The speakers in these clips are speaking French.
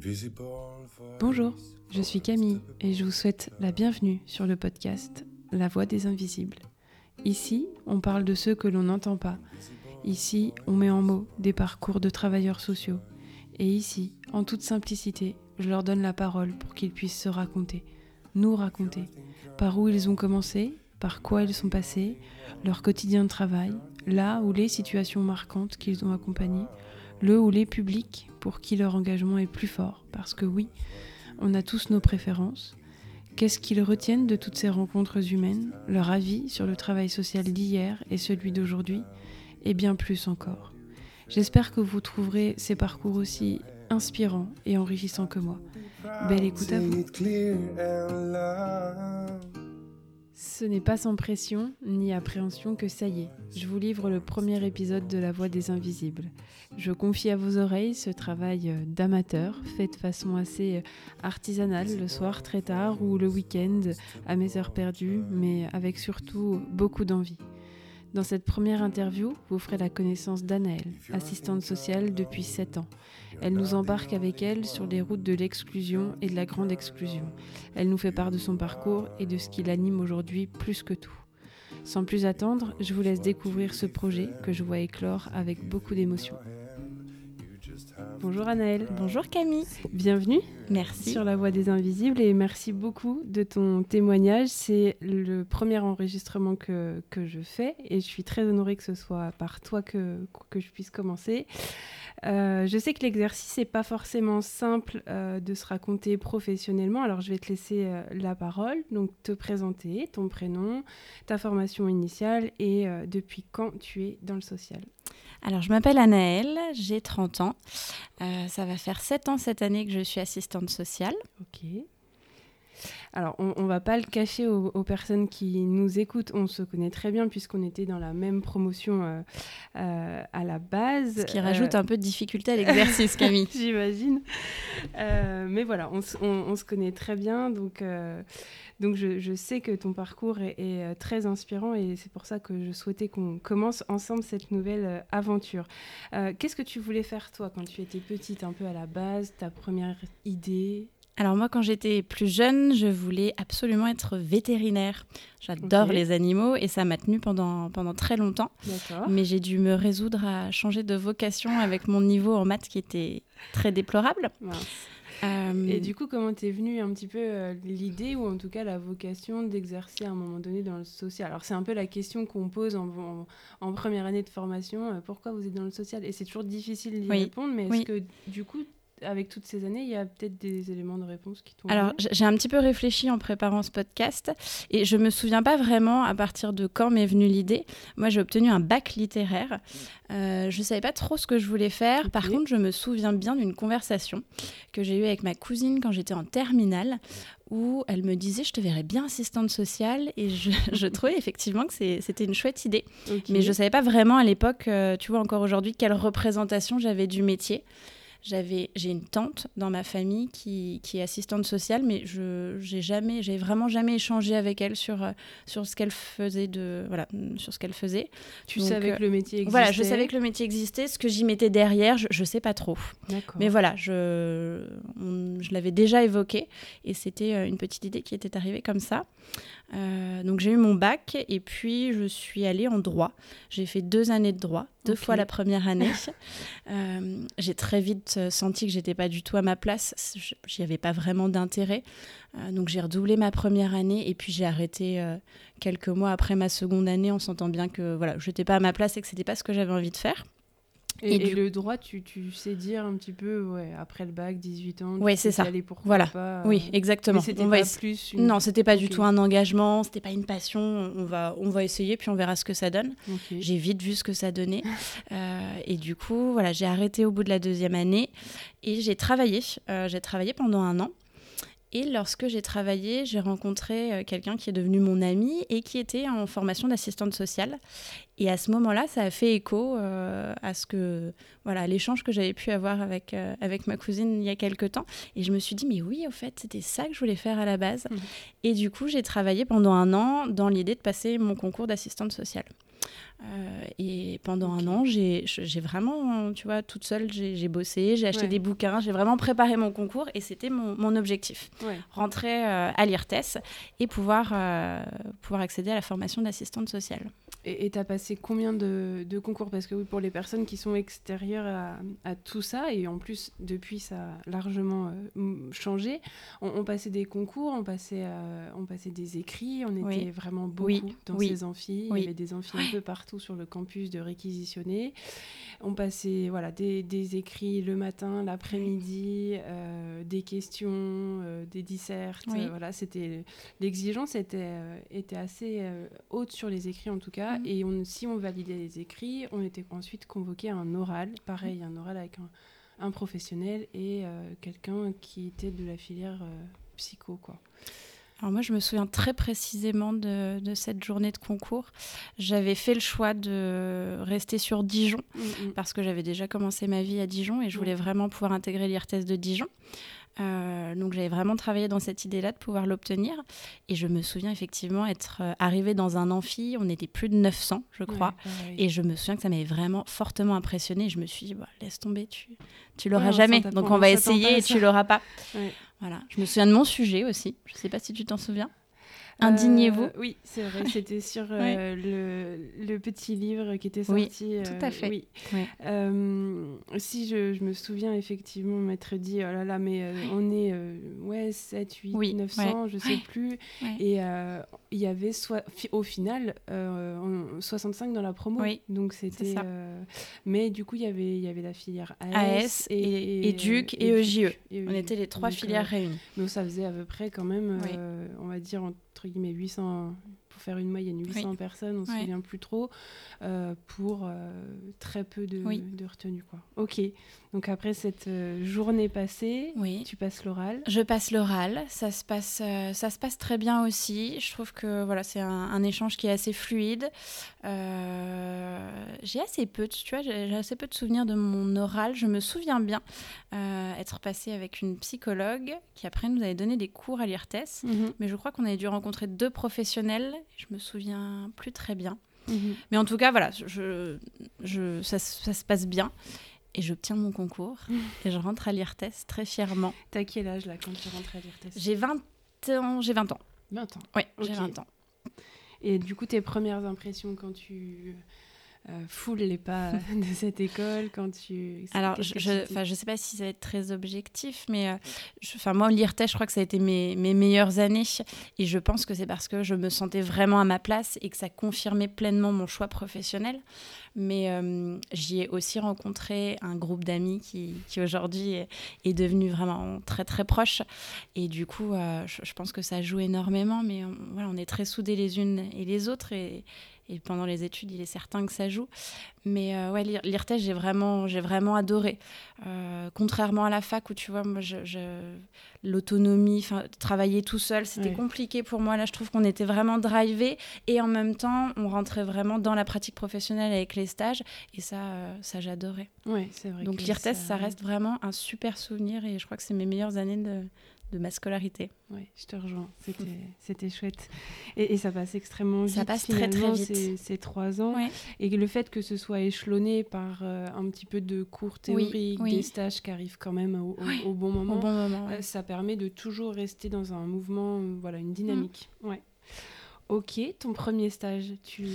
Bonjour, je suis Camille et je vous souhaite la bienvenue sur le podcast La Voix des Invisibles. Ici, on parle de ceux que l'on n'entend pas. Ici, on met en mots des parcours de travailleurs sociaux. Et ici, en toute simplicité, je leur donne la parole pour qu'ils puissent se raconter, nous raconter, par où ils ont commencé, par quoi ils sont passés, leur quotidien de travail, là ou les situations marquantes qu'ils ont accompagnées, le ou les publics pour qui leur engagement est plus fort, parce que oui, on a tous nos préférences. Qu'est-ce qu'ils retiennent de toutes ces rencontres humaines, leur avis sur le travail social d'hier et celui d'aujourd'hui, et bien plus encore. J'espère que vous trouverez ces parcours aussi inspirants et enrichissants que moi. Belle écoute à vous. Ce n'est pas sans pression ni appréhension que ça y est, je vous livre le premier épisode de La Voix des Invisibles. Je confie à vos oreilles ce travail d'amateur, fait de façon assez artisanale, le soir très tard ou le week-end à mes heures perdues, mais avec surtout beaucoup d'envie. Dans cette première interview, vous ferez la connaissance d'Anaëlle, assistante sociale depuis 7 ans. Elle nous embarque avec elle sur les routes de l'exclusion et de la grande exclusion. Elle nous fait part de son parcours et de ce qui l'anime aujourd'hui plus que tout. Sans plus attendre, je vous laisse découvrir ce projet que je vois éclore avec beaucoup d'émotion. Bonjour Anaëlle. Bonjour Camille. Bienvenue. Merci. Sur La Voix des Invisibles et merci beaucoup de ton témoignage. C'est le premier enregistrement que je fais et je suis très honorée que ce soit par toi que je puisse commencer. Je sais que l'exercice n'est pas forcément simple de se raconter professionnellement, alors je vais te laisser la parole, donc te présenter, ton prénom, ta formation initiale et depuis quand tu es dans le social. Alors, je m'appelle Anaëlle, j'ai 30 ans. Ça va faire 7 ans cette année que je suis assistante sociale. Ok. Alors, on ne va pas le cacher aux personnes qui nous écoutent. On se connaît très bien puisqu'on était dans la même promotion à la base. Ce qui rajoute un peu de difficulté à l'exercice, Camille. J'imagine. Mais voilà, on se connaît très bien. Donc je sais que ton parcours est très inspirant et c'est pour ça que je souhaitais qu'on commence ensemble cette nouvelle aventure. Qu'est-ce que tu voulais faire, toi, quand tu étais petite, un peu à la base, ta première idée ? Alors moi, quand j'étais plus jeune, je voulais absolument être vétérinaire. J'adore les animaux et ça m'a tenue pendant très longtemps. D'accord. Mais j'ai dû me résoudre à changer de vocation avec mon niveau en maths qui était très déplorable. Et du coup, comment t'es venue un petit peu l'idée ou en tout cas la vocation d'exercer à un moment donné dans le social ? Alors c'est un peu la question qu'on pose en première année de formation. Pourquoi vous êtes dans le social ? Et c'est toujours difficile d'y répondre, mais est-ce que du coup, avec toutes ces années, il y a peut-être des éléments de réponse qui t'ont... Alors, j'ai un petit peu réfléchi en préparant ce podcast et je ne me souviens pas vraiment à partir de quand m'est venue l'idée. Moi, j'ai obtenu un bac littéraire. Je ne savais pas trop ce que je voulais faire. Okay. Par contre, je me souviens bien d'une conversation que j'ai eue avec ma cousine quand j'étais en terminale où elle me disait « je te verrais bien assistante sociale » et je trouvais effectivement que c'était une chouette idée. Okay. Mais je ne savais pas vraiment à l'époque, tu vois, encore aujourd'hui, quelle représentation j'avais du métier. J'ai une tante dans ma famille qui est assistante sociale, mais j'ai vraiment jamais échangé avec elle sur ce qu'elle faisait sur ce qu'elle faisait. Tu savais que le métier existait. Voilà, je savais que le métier existait. Ce que j'y mettais derrière, je sais pas trop. D'accord. Mais voilà, je l'avais déjà évoqué et c'était une petite idée qui était arrivée comme ça. Donc j'ai eu mon bac et puis je suis allée en droit. J'ai fait 2 années de droit, 2 fois la première année. J'ai très vite senti que j'étais pas du tout à ma place. J'y avais pas vraiment d'intérêt. Donc j'ai redoublé ma première année et puis j'ai arrêté quelques mois après ma seconde année en sentant bien que voilà, j'étais pas à ma place et que c'était pas ce que j'avais envie de faire. Et le droit, tu sais dire un petit peu, après le bac, 18 ans, oui, c'est ça. Voilà. Oui, exactement. Mais c'était pas plus Non, c'était pas du tout un engagement, c'était pas une passion. On va essayer, puis on verra ce que ça donne. Okay. J'ai vite vu ce que ça donnait. Et du coup, voilà, j'ai arrêté au bout de la 2e année et j'ai travaillé. J'ai travaillé pendant 1 an. Et lorsque j'ai travaillé, j'ai rencontré quelqu'un qui est devenu mon ami et qui était en formation d'assistante sociale. Et à ce moment-là, ça a fait écho à l'échange que j'avais pu avoir avec ma cousine il y a quelques temps. Et je me suis dit, mais oui, au fait, c'était ça que je voulais faire à la base. Et du coup, j'ai travaillé pendant 1 an dans l'idée de passer mon concours d'assistante sociale. Et pendant un an, j'ai vraiment, tu vois, toute seule, j'ai bossé, j'ai acheté des bouquins, j'ai vraiment préparé mon concours et c'était mon objectif. Rentrer à l'IRTES et pouvoir accéder à la formation d'assistante sociale. Et tu as passé combien de concours ? Parce que oui, pour les personnes qui sont extérieures à tout ça, et en plus, depuis, ça a largement changé, on passait des concours, on passait des écrits, on était vraiment beaucoup dans ces amphis. Il y avait des amphis un peu partout sur le campus de réquisitionnés. On passait des écrits le matin, l'après-midi, des questions, des dissertes. C'était, l'exigence était assez haute sur les écrits en tout cas. Et si on validait les écrits, on était ensuite convoqué à un oral. Pareil, un oral avec un professionnel et quelqu'un qui était de la filière psycho, quoi. Alors moi, je me souviens très précisément de cette journée de concours. J'avais fait le choix de rester sur Dijon parce que j'avais déjà commencé ma vie à Dijon et je voulais vraiment pouvoir intégrer l'IRTES de Dijon. Donc j'avais vraiment travaillé dans cette idée-là de pouvoir l'obtenir. Et je me souviens effectivement être arrivée dans un amphi, on était plus de 900 je crois, et je me souviens que ça m'avait vraiment fortement impressionnée. Je me suis dit, laisse tomber, tu l'auras jamais, donc on va essayer et tu l'auras pas. Voilà. Je me souviens de mon sujet aussi, je sais pas si tu t'en souviens. Indignez-vous. Oui, c'est vrai, c'était sur le petit livre qui était sorti. Oui, tout à fait. Oui. Si je me souviens effectivement m'être dit, oh là là, mais on est 7, 8, 900, je sais plus. Et il y avait au final 65 dans la promo. Donc c'était. Mais du coup, il y avait la filière AS et DUC et EJE. On était les 3 filières réunies. Donc ça faisait à peu près quand même, on va dire, entre guillemets 800, pour faire une moyenne, 800 personnes, on ne se souvient plus trop, pour très peu de retenue, quoi. Ok, donc après cette journée passée, tu passes l'oral. Je passe l'oral, ça se passe très bien aussi. Je trouve que c'est un échange qui est assez fluide. J'ai assez peu de souvenirs de mon oral. Je me souviens bien être passée avec une psychologue qui après nous avait donné des cours à l'IRTES, mais je crois qu'on avait dû rencontrer 2 professionnels. Je me souviens plus très bien. Mais en tout cas, ça se passe bien. Et j'obtiens mon concours et je rentre à l'IRTES très fièrement. T'as quel âge là quand tu rentres à l'IRTES ? J'ai 20 ans. 20 ans. Oui, j'ai 20 ans. Et du coup, tes premières impressions quand tu foules les pas de cette école, quand tu... Alors, je sais pas si ça va être très objectif, mais moi, l'IRTES, je crois que ça a été mes meilleures années. Et je pense que c'est parce que je me sentais vraiment à ma place et que ça confirmait pleinement mon choix professionnel. Mais j'y ai aussi rencontré un groupe d'amis qui aujourd'hui est devenu vraiment très, très proche. Et du coup, je pense que ça joue énormément. Mais on est très soudés les unes et les autres. Et pendant les études, il est certain que ça joue. Mais l'IRTES, j'ai vraiment adoré. Contrairement à la fac où, tu vois, moi, l'autonomie, travailler tout seul, c'était compliqué pour moi. Là, je trouve qu'on était vraiment drivés. Et en même temps, on rentrait vraiment dans la pratique professionnelle avec les stages. Et ça j'adorais. Oui, c'est vrai. Donc l'IRTES, ça reste vraiment un super souvenir. Et je crois que c'est mes meilleures années de ma scolarité. Oui, je te rejoins. C'était chouette. Et ça passe extrêmement vite. Ça passe très, très vite. Ces 3 ans. Ouais. Et le fait que ce soit échelonné par un petit peu de cours théoriques, des stages qui arrivent quand même au bon moment, ça permet de toujours rester dans un mouvement, une dynamique. Ouais. Ok, ton premier stage,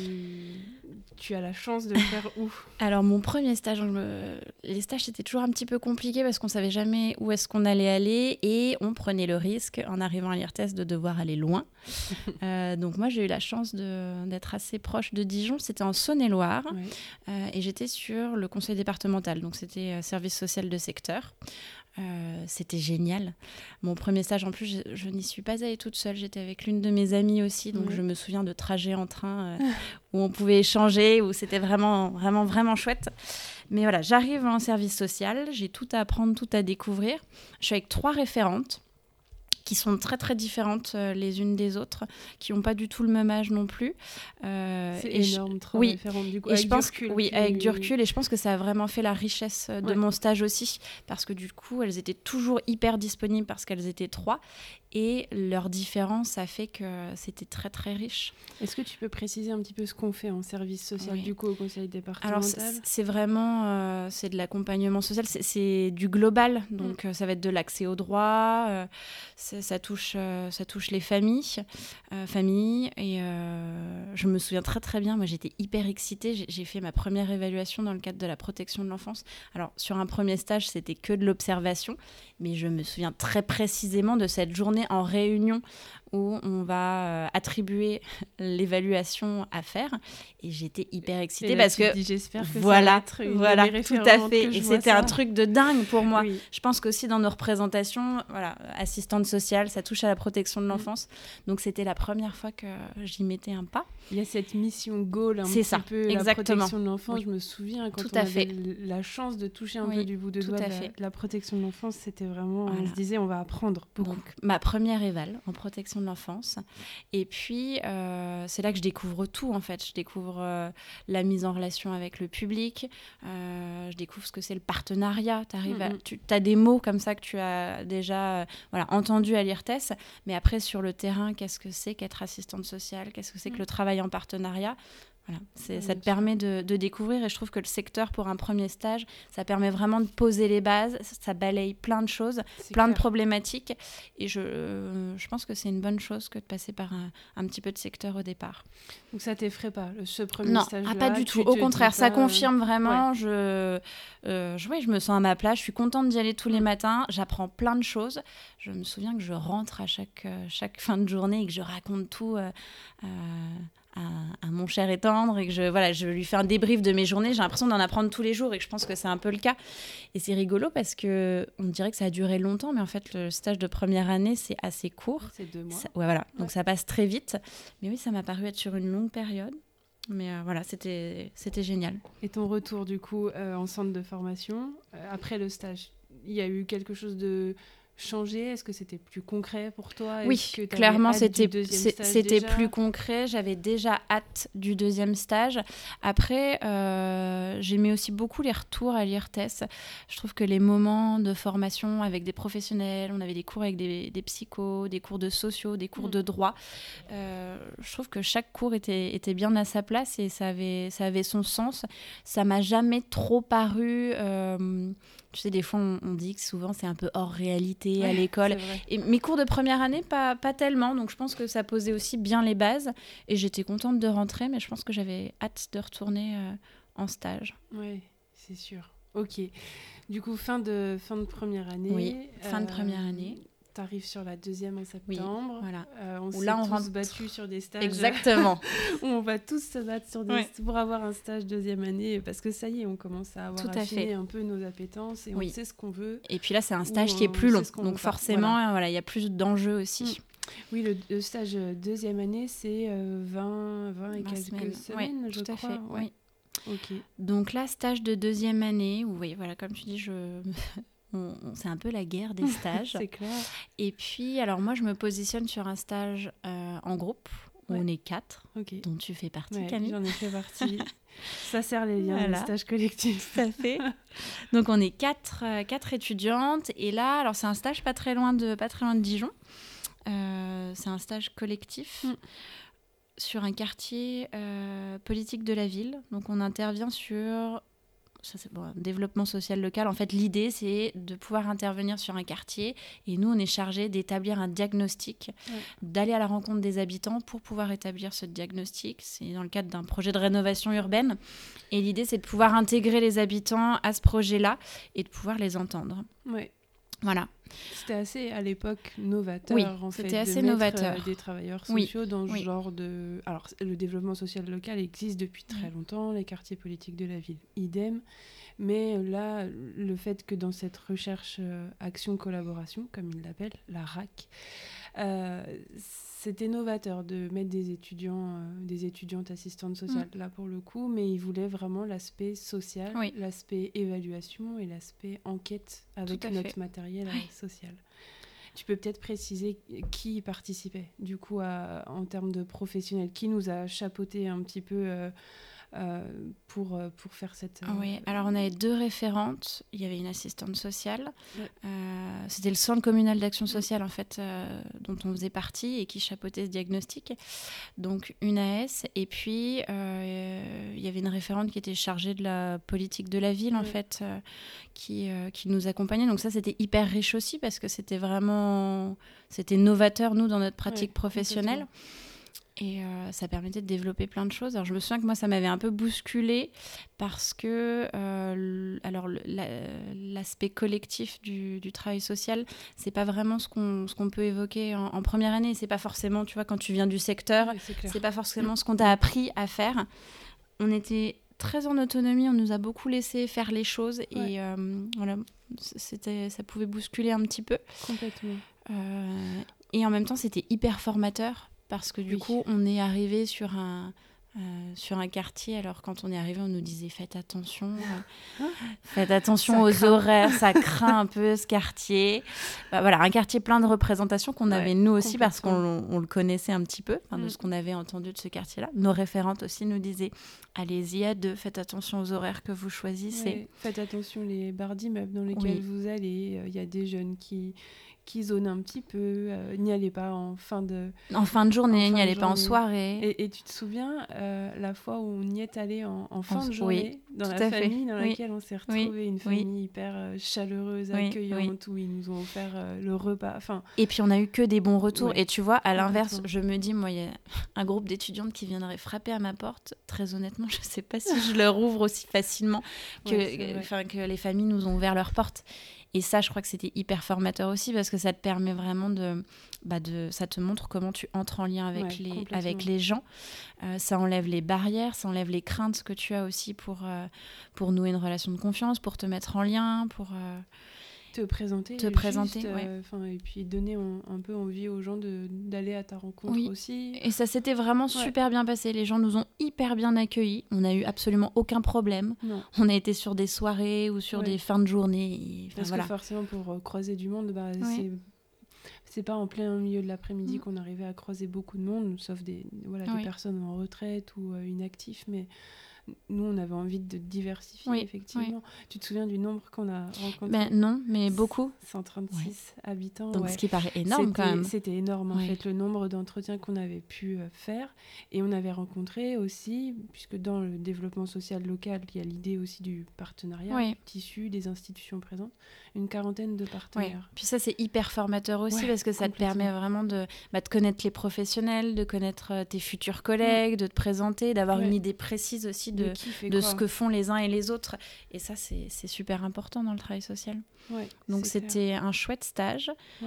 tu as la chance de le faire où ? Alors, mon premier stage, les stages, c'était toujours un petit peu compliqué parce qu'on ne savait jamais où est-ce qu'on allait aller et on prenait le risque, en arrivant à l'IRTES, de devoir aller loin. Donc, moi, j'ai eu la chance d'être assez proche de Dijon. C'était en Saône-et-Loire et j'étais sur le conseil départemental. Donc, c'était service social de secteur. C'était génial. Mon premier stage, en plus, je n'y suis pas allée toute seule. J'étais avec l'une de mes amies aussi, donc je me souviens de trajets en train où on pouvait échanger, où c'était vraiment, vraiment, vraiment chouette. Mais voilà, j'arrive en service social, j'ai tout à apprendre, tout à découvrir. Je suis avec 3 référentes qui sont très très différentes les unes des autres, qui n'ont pas du tout le même âge non plus. C'est énorme, 3 référentes du coup. Et avec du recul, et je pense que ça a vraiment fait la richesse de mon stage aussi, parce que du coup, elles étaient toujours hyper disponibles parce qu'elles étaient 3. Et leur différence a fait que c'était très très riche. Est-ce que tu peux préciser un petit peu ce qu'on fait en service social du coup au conseil départemental ? Alors c'est vraiment c'est de l'accompagnement social, c'est du global, donc ça va être de l'accès aux droits, ça touche les familles et je me souviens très très bien, moi j'étais hyper excitée, j'ai fait ma première évaluation dans le cadre de la protection de l'enfance. Alors sur un premier stage c'était que de l'observation, mais je me souviens très précisément de cette journée en réunion où on va attribuer l'évaluation à faire. Et j'étais hyper excitée parce que j'espère que voilà, ça va être tout à fait. Et c'était ça. Un truc de dingue pour moi. Oui. Je pense qu'aussi dans nos représentations, voilà, assistante sociale, ça touche à la protection de l'enfance. Donc c'était la première fois que j'y mettais un pas. Il y a cette mission goal un C'est petit ça, peu exactement. La protection de l'enfance. Oui. Je me souviens quand tout on avait la chance de toucher un peu du bout de doigt la protection de l'enfance, c'était vraiment, on se disait on va apprendre beaucoup. Donc ma première éval en protection de l'enfance. Et puis, c'est là que je découvre tout, en fait. Je découvre la mise en relation avec le public. Je découvre ce que c'est le partenariat. Tu as des mots comme ça que tu as déjà entendus à l'IRTES. Mais après, sur le terrain, qu'est-ce que c'est qu'être assistante sociale ? Qu'est-ce que c'est que le travail en partenariat ? Voilà, ça te permet de découvrir, et je trouve que le secteur pour un premier stage, ça permet vraiment de poser les bases, ça balaye plein de choses, plein de problématiques, et je pense que c'est une bonne chose que de passer par un petit peu de secteur au départ. Donc ça t'effraie pas, ce premier stage-là ? Non, pas du tout, au contraire, ça confirme vraiment, je me sens à ma place, je suis contente d'y aller tous les matins, j'apprends plein de choses, je me souviens que je rentre à chaque fin de journée et que je raconte tout à mon cher et tendre, et que je lui fais un débrief de mes journées. J'ai l'impression d'en apprendre tous les jours, et que je pense que c'est un peu le cas. Et c'est rigolo parce qu'on dirait que ça a duré longtemps, mais en fait, le stage de première année, c'est assez court. C'est 2 mois. Donc ça passe très vite. Mais oui, ça m'a paru être sur une longue période. Mais c'était génial. Et ton retour, du coup, en centre de formation, après le stage, il y a eu quelque chose de changé ? Est-ce que c'était plus concret pour toi ? Oui, clairement, c'était plus concret. J'avais déjà hâte du deuxième stage. Après, j'aimais aussi beaucoup les retours à l'IRTES. Je trouve que les moments de formation avec des professionnels, on avait des cours avec des psychos, des cours de sociaux, des cours de droit. Je trouve que chaque cours était bien à sa place, et ça avait son sens. Ça m'a jamais trop paru... tu sais, des fois, on dit que souvent, c'est un peu hors réalité à l'école. Et mes cours de première année, pas tellement. Donc, je pense que ça posait aussi bien les bases. Et j'étais contente de rentrer, mais je pense que j'avais hâte de retourner en stage. Oui, c'est sûr. Ok. Du coup, fin de première année. Oui, fin de première année. T'arrives sur la deuxième en septembre. Oui, voilà. On s'est tous battus sur des stages. Exactement. On va tous se battre pour avoir un stage deuxième année, parce que ça y est, on commence à avoir affiné un peu nos appétences, et on sait ce qu'on veut. Et puis là, c'est un stage qui est plus long. Donc forcément, il y a plus d'enjeux aussi. Oui, le stage deuxième année, c'est 20 et quelques semaines, je crois. Fait. Oui. Ok. Donc là, stage de deuxième année, où, comme tu dis, c'est un peu la guerre des stages. C'est clair. Et puis, alors moi, je me positionne sur un stage en groupe, où on est 4, dont tu fais partie, Camille. J'en ai fait partie. Ça sert les liens, le stage collectif. Tout à fait. Donc, on est 4 étudiantes. Et là, alors c'est un stage pas très loin de Dijon. C'est un stage collectif sur un quartier politique de la ville. Donc, on intervient sur... Ça, c'est un développement social local. En fait, l'idée, c'est de pouvoir intervenir sur un quartier, et nous, on est chargé d'établir un diagnostic, d'aller à la rencontre des habitants pour pouvoir établir ce diagnostic. C'est dans le cadre d'un projet de rénovation urbaine, et l'idée, c'est de pouvoir intégrer les habitants à ce projet-là et de pouvoir les entendre. Ouais. Voilà. C'était assez, à l'époque, novateur, c'était assez de mettre novateur. Des travailleurs sociaux dans ce genre de... Alors, le développement social local existe depuis très longtemps, les quartiers politiques de la ville, idem. Mais là, le fait que dans cette recherche action-collaboration, comme ils l'appellent, la RAC, c'était novateur de mettre des étudiantes assistantes sociales, là pour le coup, mais ils voulaient vraiment l'aspect social, l'aspect évaluation et l'aspect enquête avec notre matériel social. Tu peux peut-être préciser qui participait, du coup, en termes de professionnels, qui nous a chapeauté un petit peu pour faire cette... Oui, alors on avait 2 référentes. Il y avait une assistante sociale. C'était le centre communal d'action sociale, en fait, dont on faisait partie et qui chapeautait ce diagnostic. Donc une AS. Et puis, il y avait une référente qui était chargée de la politique de la ville, en fait, qui nous accompagnait. Donc ça, c'était hyper riche aussi parce que c'était novateur, nous, dans notre pratique professionnelle. Et ça permettait de développer plein de choses. Alors, je me souviens que moi, ça m'avait un peu bousculée parce que l'aspect collectif du travail social, c'est pas vraiment ce qu'on peut évoquer en première année. C'est pas forcément, tu vois, quand tu viens du secteur, c'est pas forcément ce qu'on t'a appris à faire. On était très en autonomie, on nous a beaucoup laissé faire les choses et voilà, ça pouvait bousculer un petit peu. Complètement. Et en même temps, c'était hyper formateur. Parce que du coup, on est arrivé sur un quartier. Alors, quand on est arrivé, on nous disait faites attention aux horaires, ça craint un peu ce quartier. Voilà, un quartier plein de représentations qu'on avait nous aussi parce qu'on le connaissait un petit peu, de ce qu'on avait entendu de ce quartier-là. Nos référentes aussi nous disaient allez-y à 2, faites attention aux horaires que vous choisissez. Faites attention les barres d'immeubles dans lesquels vous allez. Il y a des jeunes qui zonent un petit peu, n'y allez pas en fin de journée, n'y allez pas en soirée. Et tu te souviens la fois où on y est allé en fin de journée, dans la famille dans laquelle on s'est retrouvés, une famille hyper chaleureuse, accueillante, où ils nous ont offert le repas. Et puis on a eu que des bons retours. Et tu vois, à l'inverse, je me dis, moi, il y a un groupe d'étudiantes qui viendraient frapper à ma porte. Très honnêtement, je ne sais pas si je leur ouvre aussi facilement que les familles nous ont ouvert leurs portes. Et ça, je crois que c'était hyper formateur aussi parce que ça te permet vraiment ça te montre comment tu entres en lien avec les gens. Ça enlève les barrières, ça enlève les craintes que tu as aussi pour nouer une relation de confiance, pour te mettre en lien, pour... te présenter, et puis donner un peu envie aux gens d'aller à ta rencontre aussi. Et ça s'était vraiment super bien passé. Les gens nous ont hyper bien accueillis. On n'a eu absolument aucun problème. Non. On a été sur des soirées ou sur des fins de journée. Parce que forcément, pour croiser du monde, c'est pas en plein milieu de l'après-midi qu'on arrivait à croiser beaucoup de monde, sauf des personnes en retraite ou inactifs, mais... Nous, on avait envie de diversifier, effectivement. Tu te souviens du nombre qu'on a rencontré ? Non, mais beaucoup. 136 habitants. Donc, ce qui paraît énorme quand même. C'était énorme, en fait, le nombre d'entretiens qu'on avait pu faire. Et on avait rencontré aussi, puisque dans le développement social local, il y a l'idée aussi du partenariat, du tissu, des institutions présentes, une 40aine de partenaires. Puis ça, c'est hyper formateur aussi, parce que ça te permet vraiment de connaître les professionnels, de connaître tes futurs collègues, de te présenter, d'avoir une idée précise aussi de ce que font les uns et les autres. Et ça, c'est super important dans le travail social. Donc, c'était un chouette stage.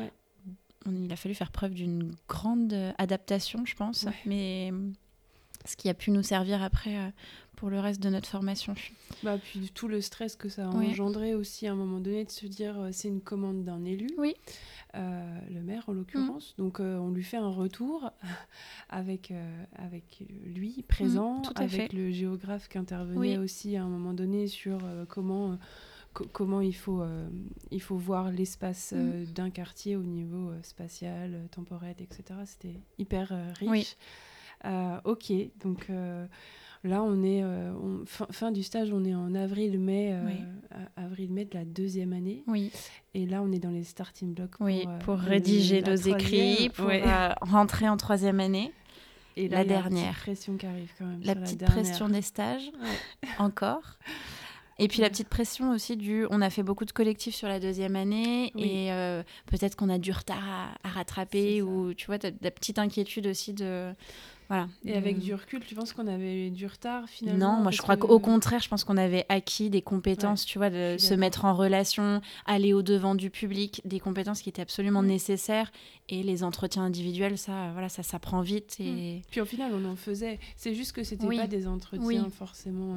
Il a fallu faire preuve d'une grande adaptation, je pense. Mais ce qui a pu nous servir après pour le reste de notre formation. Puis tout le stress que ça a engendré aussi à un moment donné de se dire c'est une commande d'un élu. Le maire en l'occurrence. Donc on lui fait un retour avec lui présent, avec le géographe qui intervenait aussi à un moment donné sur comment il faut voir l'espace d'un quartier au niveau spatial, temporel, etc. C'était hyper riche. Ok, donc là on est fin du stage, on est en avril-mai de la 2e année. Et là on est dans les starting blocks pour rédiger nos écrits, pour rentrer en 3e année. Et là, la il dernière. Y a la petite pression qui arrive quand même. La petite pression des stages, encore. Et puis la petite pression aussi on a fait beaucoup de collectifs sur la 2e année et peut-être qu'on a du retard à rattraper ou tu vois, t'as la petite inquiétude aussi de... Voilà. Et avec du recul, tu penses qu'on avait du retard finalement ? Non, moi je crois qu'au contraire, je pense qu'on avait acquis des compétences, tu vois, de se mettre en relation, aller au-devant du public, des compétences qui étaient absolument nécessaires. Et les entretiens individuels, ça s'apprend vite. Et... Puis au final, on en faisait. C'est juste que c'était pas des entretiens forcément...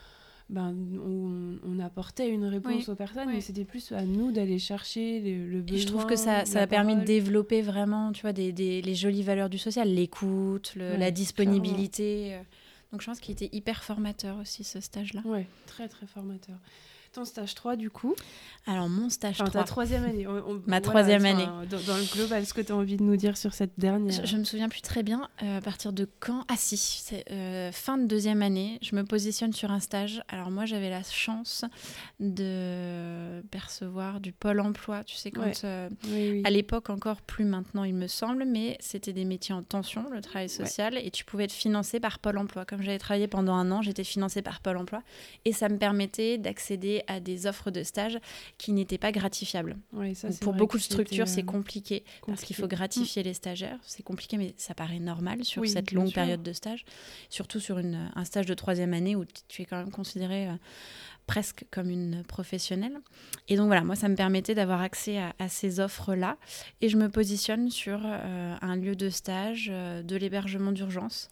on apportait une réponse aux personnes, mais c'était plus à nous d'aller chercher le besoin. Et je trouve que ça a permis de développer vraiment, tu vois, les jolies valeurs du social, l'écoute, la disponibilité. Donc je pense qu'il était hyper formateur aussi, ce stage-là. Ouais, très très formateur. Ton stage 3, du coup. Alors, mon stage 3. Ta troisième année. Ma troisième année. Dans le global, ce que tu as envie de nous dire sur cette dernière. Je me souviens plus très bien à partir de quand. Ah si, c'est fin de deuxième année. Je me positionne sur un stage. Alors moi, j'avais la chance de percevoir du Pôle emploi. Tu sais, quand oui. à l'époque encore, plus maintenant il me semble, mais c'était des métiers en tension, le travail social, et tu pouvais être financé par Pôle emploi. Comme j'avais travaillé pendant 1 an, j'étais financée par Pôle emploi et ça me permettait d'accéder à des offres de stage qui n'étaient pas gratifiables. Oui, ça, pour beaucoup de structures, c'est compliqué parce qu'il faut gratifier les stagiaires. C'est compliqué, mais ça paraît normal sur cette longue période de stage, surtout sur un stage de troisième année où tu es quand même considérée presque comme une professionnelle. Et donc voilà, moi, ça me permettait d'avoir accès à ces offres-là. Et je me positionne sur un lieu de stage, de l'hébergement d'urgence,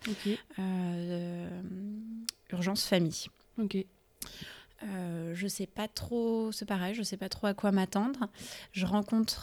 urgence famille. Ok. Je sais pas trop, c'est pareil, je sais pas trop à quoi m'attendre. Je rencontre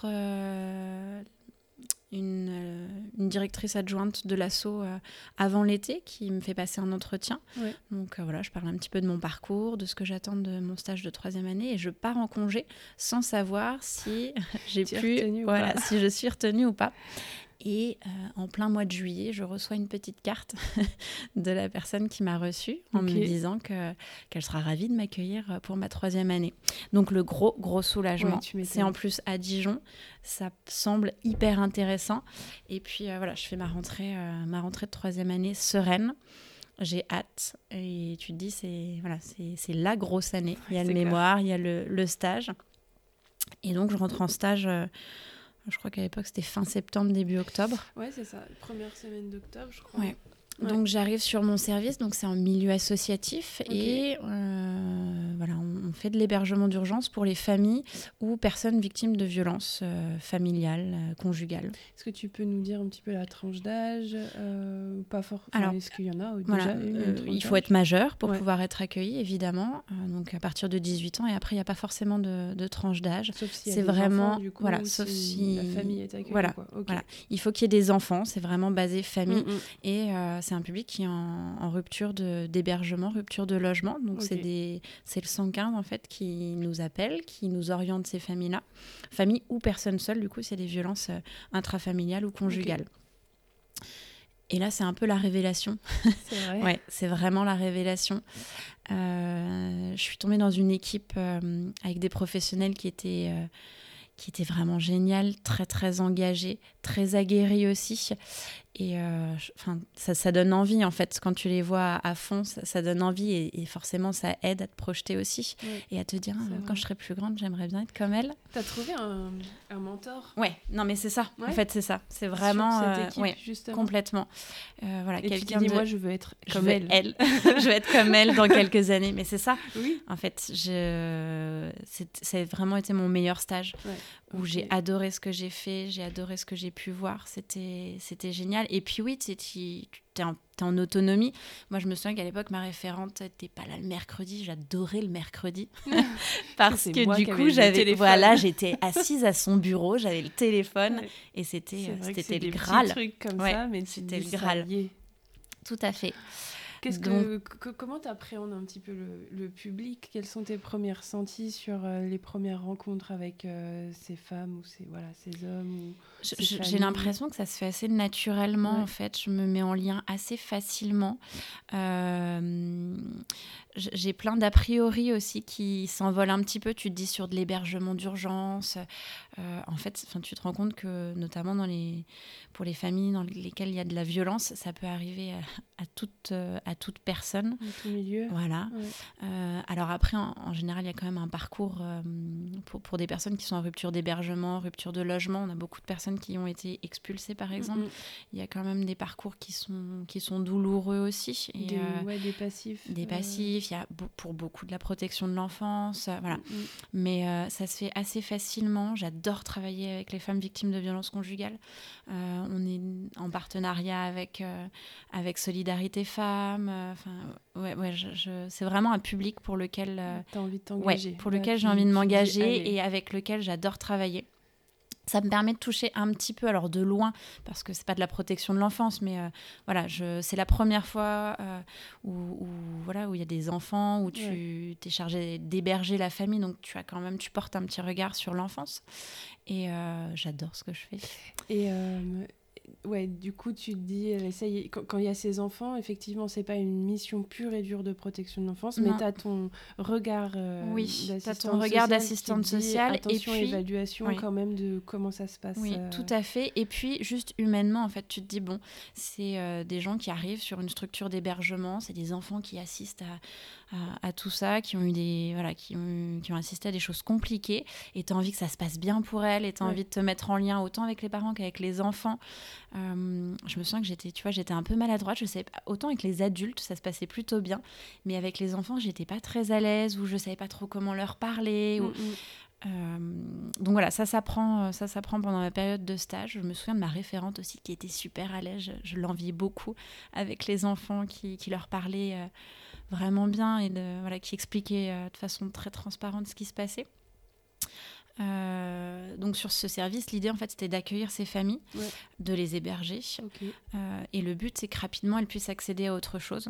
une directrice adjointe de l'asso avant l'été qui me fait passer un entretien. Ouais. Donc voilà, je parle un petit peu de mon parcours, de ce que j'attends de mon stage de troisième année et je pars en congé sans savoir si si je suis retenue ou pas. Et en plein mois de juillet, je reçois une petite carte de la personne qui m'a reçue en me disant qu'elle sera ravie de m'accueillir pour ma troisième année. Donc le gros soulagement, c'est en plus à Dijon, ça semble hyper intéressant. Et puis voilà, je fais ma rentrée de troisième année sereine. J'ai hâte et tu te dis c'est la grosse année. Il y a le mémoire, il y a le stage. Et donc je rentre en stage... je crois qu'à l'époque, c'était fin septembre, début octobre. Ouais, c'est ça. Première semaine d'octobre, je crois. Ouais. Donc, j'arrive sur mon service. Donc, c'est en milieu associatif. Et voilà, on fait de l'hébergement d'urgence pour les familles ou personnes victimes de violences familiales, conjugales. Est-ce que tu peux nous dire un petit peu la tranche d'âge pas forcément. Alors, est-ce qu'il y en a voilà, déjà il faut être majeur pour pouvoir être accueilli, évidemment. Donc, à partir de 18 ans. Et après, il n'y a pas forcément de tranche d'âge. Sauf si c'est vraiment enfants, du coup, voilà, sauf si la famille est accueillie. Voilà, voilà. Il faut qu'il y ait des enfants. C'est vraiment basé famille. Et c'est un public qui est en rupture d'hébergement, rupture de logement. Donc, c'est le 115, en fait, qui nous appelle, qui nous oriente ces familles-là. Familles ou personnes seules, du coup, c'est des violences intrafamiliales ou conjugales. Et là, c'est un peu la révélation. C'est vrai. Ouais, c'est vraiment la révélation. Je suis tombée dans une équipe avec des professionnels qui étaient vraiment géniales, très, très engagés, très aguerris aussi. Et ça donne envie, en fait, quand tu les vois à fond, ça donne envie et forcément, ça aide à te projeter aussi et à te dire, quand je serai plus grande, j'aimerais bien être comme elle. T'as trouvé un mentor ? Ouais, non mais c'est ça, en fait, c'est ça. C'est vraiment... Sur cette équipe, justement. Complètement. Voilà, et quelqu'un moi, je veux être comme elle. Je veux être comme elle dans quelques années, mais c'est ça. Oui. En fait, ça a vraiment été mon meilleur stage où j'ai adoré ce que j'ai fait, j'ai adoré ce que j'ai pu voir, c'était génial. Et puis oui, t'es en autonomie. Moi, je me souviens qu'à l'époque, ma référente n'était pas là le mercredi. J'adorais le mercredi. Parce que du coup, j'étais assise à son bureau, j'avais le téléphone et c'était le Graal. Petits trucs comme ça, mais c'était le Graal. Tout à fait. Comment tu appréhendes un petit peu le public ? Quels sont tes premiers ressentis sur les premières rencontres avec ces femmes ou ces hommes J'ai l'impression que ça se fait assez naturellement, en fait. Je me mets en lien assez facilement. J'ai plein d'a priori aussi qui s'envolent un petit peu. Tu te dis sur de l'hébergement d'urgence. En fait, tu te rends compte que, notamment pour les familles dans lesquelles il y a de la violence, ça peut arriver à toute personne. En tout milieu. Voilà. Ouais. Alors après, en général, il y a quand même un parcours pour des personnes qui sont en rupture d'hébergement, rupture de logement. On a beaucoup de personnes qui ont été expulsées, par exemple. Il y a quand même des parcours qui sont douloureux aussi. Et, des passifs. Des passifs. Il y a pour beaucoup de la protection de l'enfance. Voilà. Mais ça se fait assez facilement. J'adore travailler avec les femmes victimes de violences conjugales. On est en partenariat avec Solidarité Femmes. C'est vraiment un public pour lequel... T'as envie de t'engager. Pour lequel j'ai envie de m'engager et avec lequel j'adore travailler. Ça me permet de toucher un petit peu, alors de loin, parce que c'est pas de la protection de l'enfance, mais voilà, c'est la première fois où il y a des enfants, où tu t'es chargé d'héberger la famille, donc tu portes un petit regard sur l'enfance. Et j'adore ce que je fais. Et du coup, tu te dis, quand il y a ces enfants, effectivement, c'est pas une mission pure et dure de protection de l'enfance, mais tu as ton regard d'assistante sociale, attention, et puis évaluation quand même de comment ça se passe. Oui, tout à fait. Et puis, juste humainement, en fait, tu te dis, bon, c'est des gens qui arrivent sur une structure d'hébergement, c'est des enfants qui assistent à tout ça, qui ont assisté à des choses compliquées, et tu as envie que ça se passe bien pour elles, et tu as envie de te mettre en lien autant avec les parents qu'avec les enfants. Je me sens que j'étais un peu maladroite, je sais pas, autant avec les adultes ça se passait plutôt bien, mais avec les enfants j'étais pas très à l'aise, ou je savais pas trop comment leur parler. Donc voilà, ça s'apprend pendant ma période de stage. Je me souviens de ma référente aussi qui était super à l'aise, je l'enviais beaucoup avec les enfants, qui leur parlait vraiment bien, et qui expliquait de façon très transparente ce qui se passait. Donc sur ce service, l'idée en fait c'était d'accueillir ces familles, de les héberger, et le but c'est que rapidement elles puissent accéder à autre chose.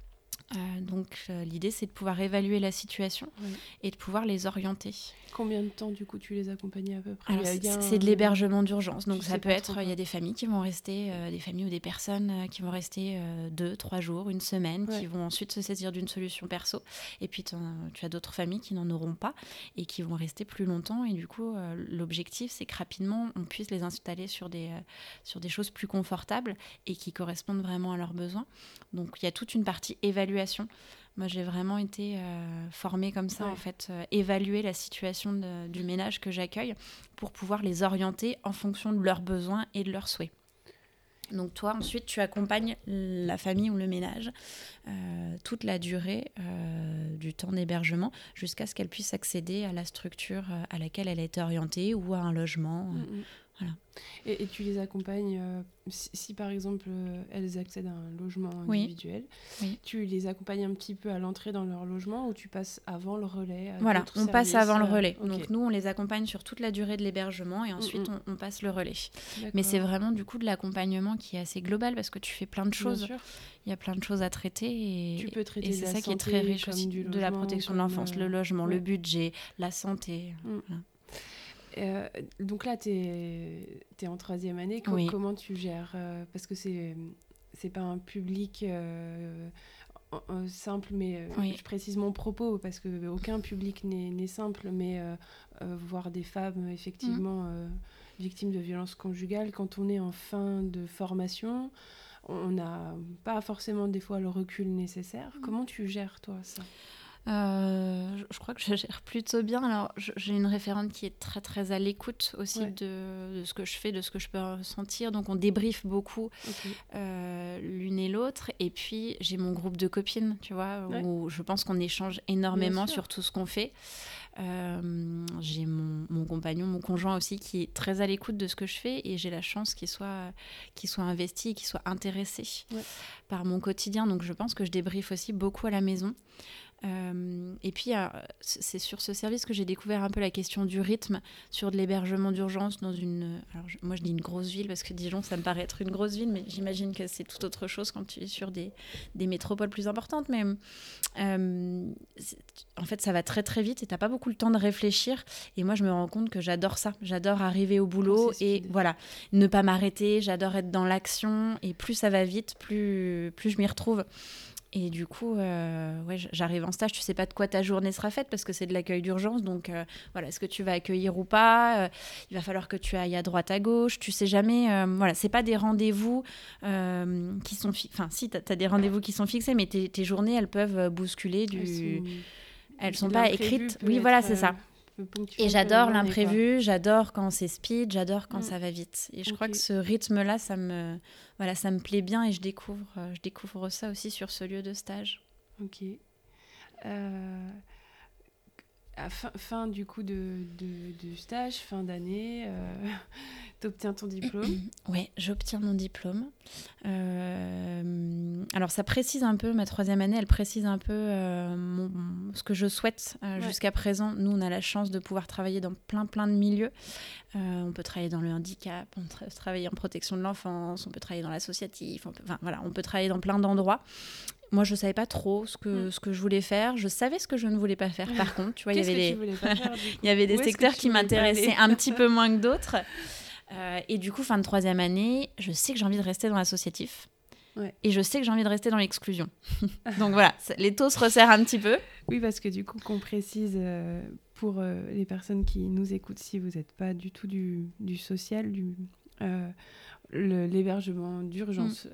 Donc l'idée c'est de pouvoir évaluer la situation et de pouvoir les orienter. Combien de temps du coup tu les accompagnais à peu près? Alors, c'est de l'hébergement d'urgence, donc ça peut être, il y a des familles qui vont rester, des familles ou des personnes qui vont rester 2-3 jours, une semaine, qui vont ensuite se saisir d'une solution perso, et puis tu as d'autres familles qui n'en auront pas et qui vont rester plus longtemps, et du coup l'objectif c'est que rapidement on puisse les installer sur des choses plus confortables et qui correspondent vraiment à leurs besoins. Donc il y a toute une partie évaluation. Moi, j'ai vraiment été formée comme ça, en fait, évaluer la situation du ménage que j'accueille pour pouvoir les orienter en fonction de leurs besoins et de leurs souhaits. Donc toi, ensuite, tu accompagnes la famille ou le ménage toute la durée du temps d'hébergement jusqu'à ce qu'elle puisse accéder à la structure à laquelle elle a été orientée, ou à un logement. Voilà. Et tu les accompagnes, si par exemple elles accèdent à un logement individuel, tu les accompagnes un petit peu à l'entrée dans leur logement, ou tu passes avant le relais? Voilà, on passe avant le relais. Donc nous, on les accompagne sur toute la durée de l'hébergement, et ensuite on passe le relais. D'accord. Mais c'est vraiment du coup de l'accompagnement qui est assez global, parce que tu fais plein de choses. Il y a plein de choses à traiter, et tu peux traiter, et c'est ça qui est très riche aussi, de la protection de l'enfance, le logement, le budget, la santé. Voilà. Donc là, tu es en 3e année. Comment tu gères parce que c'est pas un public simple, mais je précise mon propos, parce qu'aucun public n'est simple, mais voir des femmes effectivement victimes de violences conjugales, quand on est en fin de formation, on n'a pas forcément des fois le recul nécessaire. Comment tu gères toi ça? Je crois que je gère plutôt bien. Alors, j'ai une référente qui est très très à l'écoute aussi de ce que je fais, de ce que je peux ressentir. Donc on débriefe beaucoup l'une et l'autre. Et puis j'ai mon groupe de copines, tu vois, où je pense qu'on échange énormément sur tout ce qu'on fait. J'ai mon compagnon, mon conjoint aussi, qui est très à l'écoute de ce que je fais, et j'ai la chance qu'il soit investi et qu'il soit intéressé par mon quotidien. Donc je pense que je débriefe aussi beaucoup à la maison. Et puis c'est sur ce service que j'ai découvert un peu la question du rythme sur de l'hébergement d'urgence dans moi je dis une grosse ville, parce que Dijon ça me paraît être une grosse ville, mais j'imagine que c'est tout autre chose quand tu es sur des métropoles plus importantes. Mais en fait ça va très très vite et t'as pas beaucoup le temps de réfléchir, et moi je me rends compte que j'adore ça, j'adore arriver au boulot et voilà, ne pas m'arrêter, j'adore être dans l'action, et plus ça va vite, plus je m'y retrouve. Et du coup, j'arrive en stage, tu sais pas de quoi ta journée sera faite, parce que c'est de l'accueil d'urgence. Donc voilà, est-ce que tu vas accueillir ou pas, il va falloir que tu ailles à droite, à gauche, tu sais jamais. Voilà, c'est pas des rendez-vous qui sont enfin si, t'as des rendez-vous qui sont fixés, mais tes journées, elles peuvent bousculer elles sont pas écrites. Oui, voilà, c'est ça. Et j'adore l'imprévu, j'adore quand c'est speed, j'adore quand ça va vite. Et je crois que ce rythme-là, ça me plaît bien, et je découvre ça aussi sur ce lieu de stage. Ok. À fin du coup du stage, fin d'année, tu obtiens ton diplôme. Oui, j'obtiens mon diplôme. Alors ça précise un peu, ma 3e année, elle précise un peu ce que je souhaite jusqu'à présent. Nous, on a la chance de pouvoir travailler dans plein de milieux. On peut travailler dans le handicap, on peut travailler en protection de l'enfance, on peut travailler dans l'associatif, on peut travailler dans plein d'endroits. Moi, je ne savais pas trop ce que je voulais faire. Je savais ce que je ne voulais pas faire, par contre. Tu vois, il y avait des secteurs qui m'intéressaient un petit peu moins que d'autres. Et du coup, fin de 3e année, je sais que j'ai envie de rester dans l'associatif. Ouais. Et je sais que j'ai envie de rester dans l'exclusion. Donc voilà, les taux se resserrent un petit peu. Oui, parce que du coup, qu'on précise pour les personnes qui nous écoutent, si vous n'êtes pas du tout du social, l'hébergement d'urgence,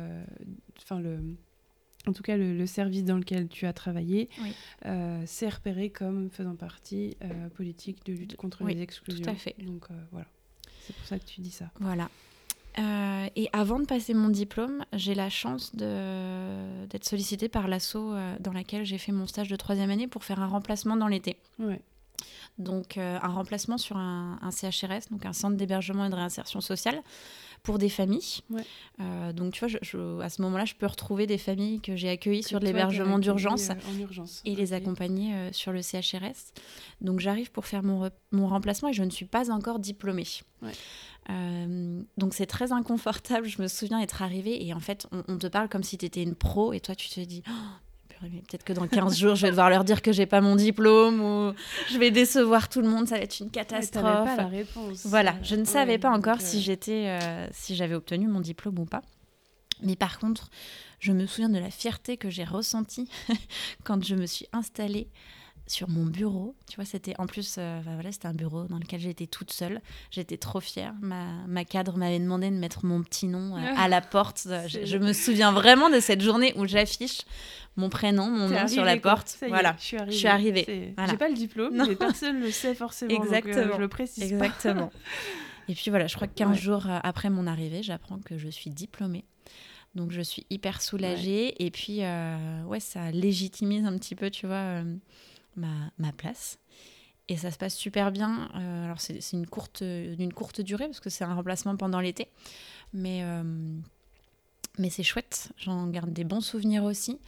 en tout cas le service dans lequel tu as travaillé, oui. C'est repéré comme faisant partie politique de lutte contre les exclusions. Tout à fait. Donc voilà, c'est pour ça que tu dis ça. Voilà. Et avant de passer mon diplôme, j'ai la chance d'être sollicitée par l'asso dans laquelle j'ai fait mon stage de 3e année pour faire un remplacement dans l'été. Ouais. Donc un remplacement sur un CHRS, donc un centre d'hébergement et de réinsertion sociale pour des familles. Ouais. Donc tu vois, à ce moment-là, je peux retrouver des familles que j'ai accueillies sur de l'hébergement d'urgence et les accompagner sur le CHRS. Donc j'arrive pour faire mon remplacement et je ne suis pas encore diplômée. Ouais. Donc c'est très inconfortable. Je me souviens être arrivée et en fait on te parle comme si tu étais une pro et toi tu te dis peut-être que dans 15 jours je vais devoir leur dire que j'ai pas mon diplôme ou je vais décevoir tout le monde, ça va être une catastrophe. Ouais, t'avais pas la réponse. Voilà, je ne savais pas encore si j'avais obtenu mon diplôme ou pas. Mais par contre, je me souviens de la fierté que j'ai ressentie quand je me suis installée sur mon bureau. Tu vois, c'était en plus, c'était un bureau dans lequel j'étais toute seule. J'étais trop fière. Ma cadre m'avait demandé de mettre mon petit nom à la porte. Je me souviens vraiment de cette journée où j'affiche mon prénom, mon nom sur la porte. Voilà, je suis arrivée. Voilà. J'ai pas le diplôme, mais personne le sait forcément. Exactement. Donc, je le précise pas. Exactement. Et puis voilà, je crois que 15 jours après mon arrivée, j'apprends que je suis diplômée. Donc je suis hyper soulagée. Ouais. Et puis, ça légitimise un petit peu, tu vois, ma place. Et ça se passe super bien. Alors c'est d'une courte durée parce que c'est un remplacement pendant l'été. Mais c'est chouette. J'en garde des bons souvenirs aussi.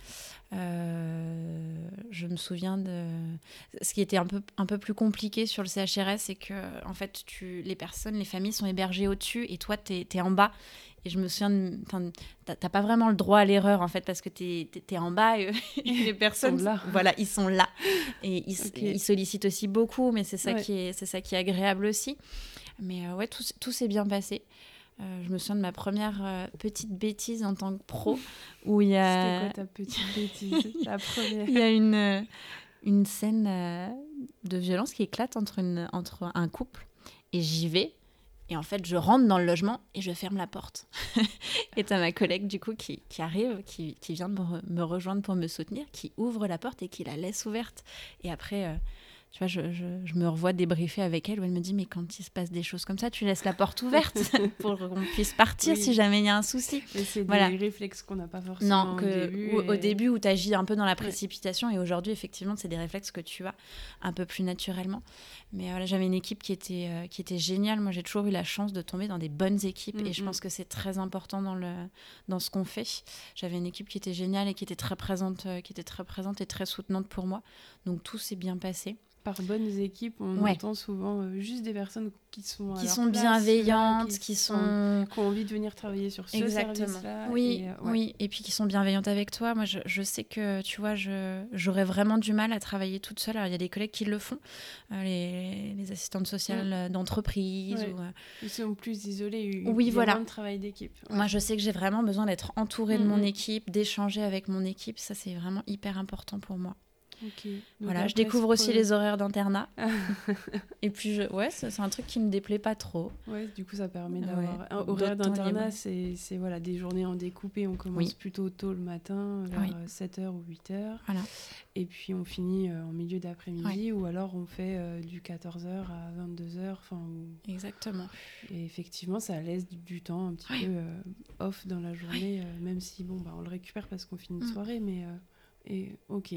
Je me souviens de... Ce qui était un peu plus compliqué sur le CHRS, c'est que en fait, les familles sont hébergées au-dessus et toi, t'es en bas. Et je me souviens, t'as pas vraiment le droit à l'erreur en fait parce que t'es en bas et les personnes, ils sont là. Et ils sollicitent aussi beaucoup, mais c'est ça qui est agréable aussi. Mais tout s'est bien passé. Je me souviens de ma première petite bêtise en tant que pro où il y a... C'était quoi ta petite bêtise, la première? Il y a une scène de violence qui éclate entre un couple et j'y vais. Et en fait, je rentre dans le logement et je ferme la porte. Et t'as ma collègue, du coup, qui arrive, qui vient de me rejoindre pour me soutenir, qui ouvre la porte et qui la laisse ouverte. Et après, tu vois, je me revois débriefer avec elle où elle me dit « Mais quand il se passe des choses comme ça, tu laisses la porte ouverte pour qu'on puisse partir si jamais il y a un souci. » Et c'est des réflexes qu'on n'a pas forcément au début où tu agis un peu dans la précipitation. Et aujourd'hui, effectivement, c'est des réflexes que tu as un peu plus naturellement. Mais voilà, j'avais une équipe qui était géniale. Moi, j'ai toujours eu la chance de tomber dans des bonnes équipes. Et je pense que c'est très important dans ce qu'on fait. J'avais une équipe qui était géniale et qui était très présente et très soutenante pour moi. Donc, tout s'est bien passé. Par bonnes équipes, on entend souvent juste des personnes qui sont bienveillantes, qui ont envie de venir travailler sur ce service-là. Oui, et puis qui sont bienveillantes avec toi. Moi, je sais que, tu vois, j'aurais vraiment du mal à travailler toute seule. Alors, il y a des collègues qui le font, les assistantes sociales d'entreprise. Ils sont plus isolés, moins de travail d'équipe. Moi, je sais que j'ai vraiment besoin d'être entourée de mon équipe, d'échanger avec mon équipe. Ça, c'est vraiment hyper important pour moi. Okay. Voilà, je découvre aussi les horaires d'internat. Et puis, c'est un truc qui me déplaît pas trop. Ouais, du coup, ça permet d'avoir... Horaire d'internat, c'est des journées en découpé. On commence plutôt tôt le matin, vers 7h ou 8h. Voilà. Et puis, on finit en milieu d'après-midi. Ou alors, on fait du 14h à 22h. Exactement. Et effectivement, ça laisse du temps un petit peu off dans la journée. Même si, on le récupère parce qu'on finit une soirée. Mais, ok.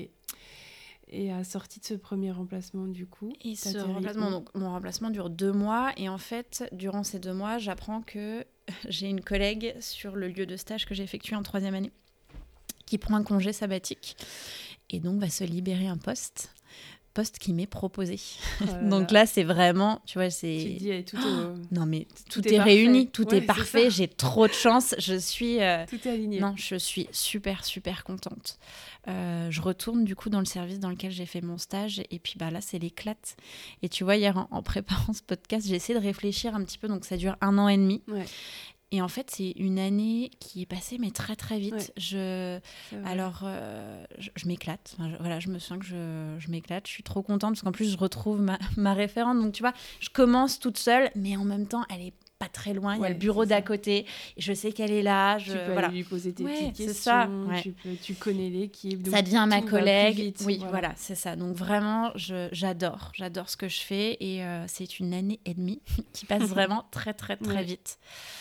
Et à sortie de ce premier remplacement, du coup... Et mon remplacement dure 2 mois. Et en fait, durant ces 2 mois, j'apprends que j'ai une collègue sur le lieu de stage que j'ai effectué en 3e année. qui prend un congé sabbatique et donc va se libérer un poste qui m'est proposé. Donc là, c'est vraiment, tu vois, c'est... Tu te dis, non, mais tout est réuni, tout est parfait, j'ai trop de chance, je suis... Tout est aligné. Non, je suis super, super contente. Je retourne du coup dans le service dans lequel j'ai fait mon stage et puis là, c'est l'éclate. Et tu vois, hier, en préparant ce podcast, j'ai essayé de réfléchir un petit peu, donc ça dure 1 an et demi. Ouais. Et en fait, c'est une année qui est passée, mais très, très vite. Ouais. Je m'éclate. Enfin, je me sens que je m'éclate. Je suis trop contente parce qu'en plus, je retrouve ma référente. Donc, tu vois, je commence toute seule, mais en même temps, elle est pas très loin. Il y a le bureau d'à côté. Je sais qu'elle est là. Tu peux aller lui poser tes petites questions. C'est ça. Ouais. Tu connais l'équipe. Ça devient ma collègue. Vite, oui, voilà, c'est ça. Donc, vraiment, j'adore ce que je fais. Et c'est une année et demie qui passe vraiment très, très, très vite.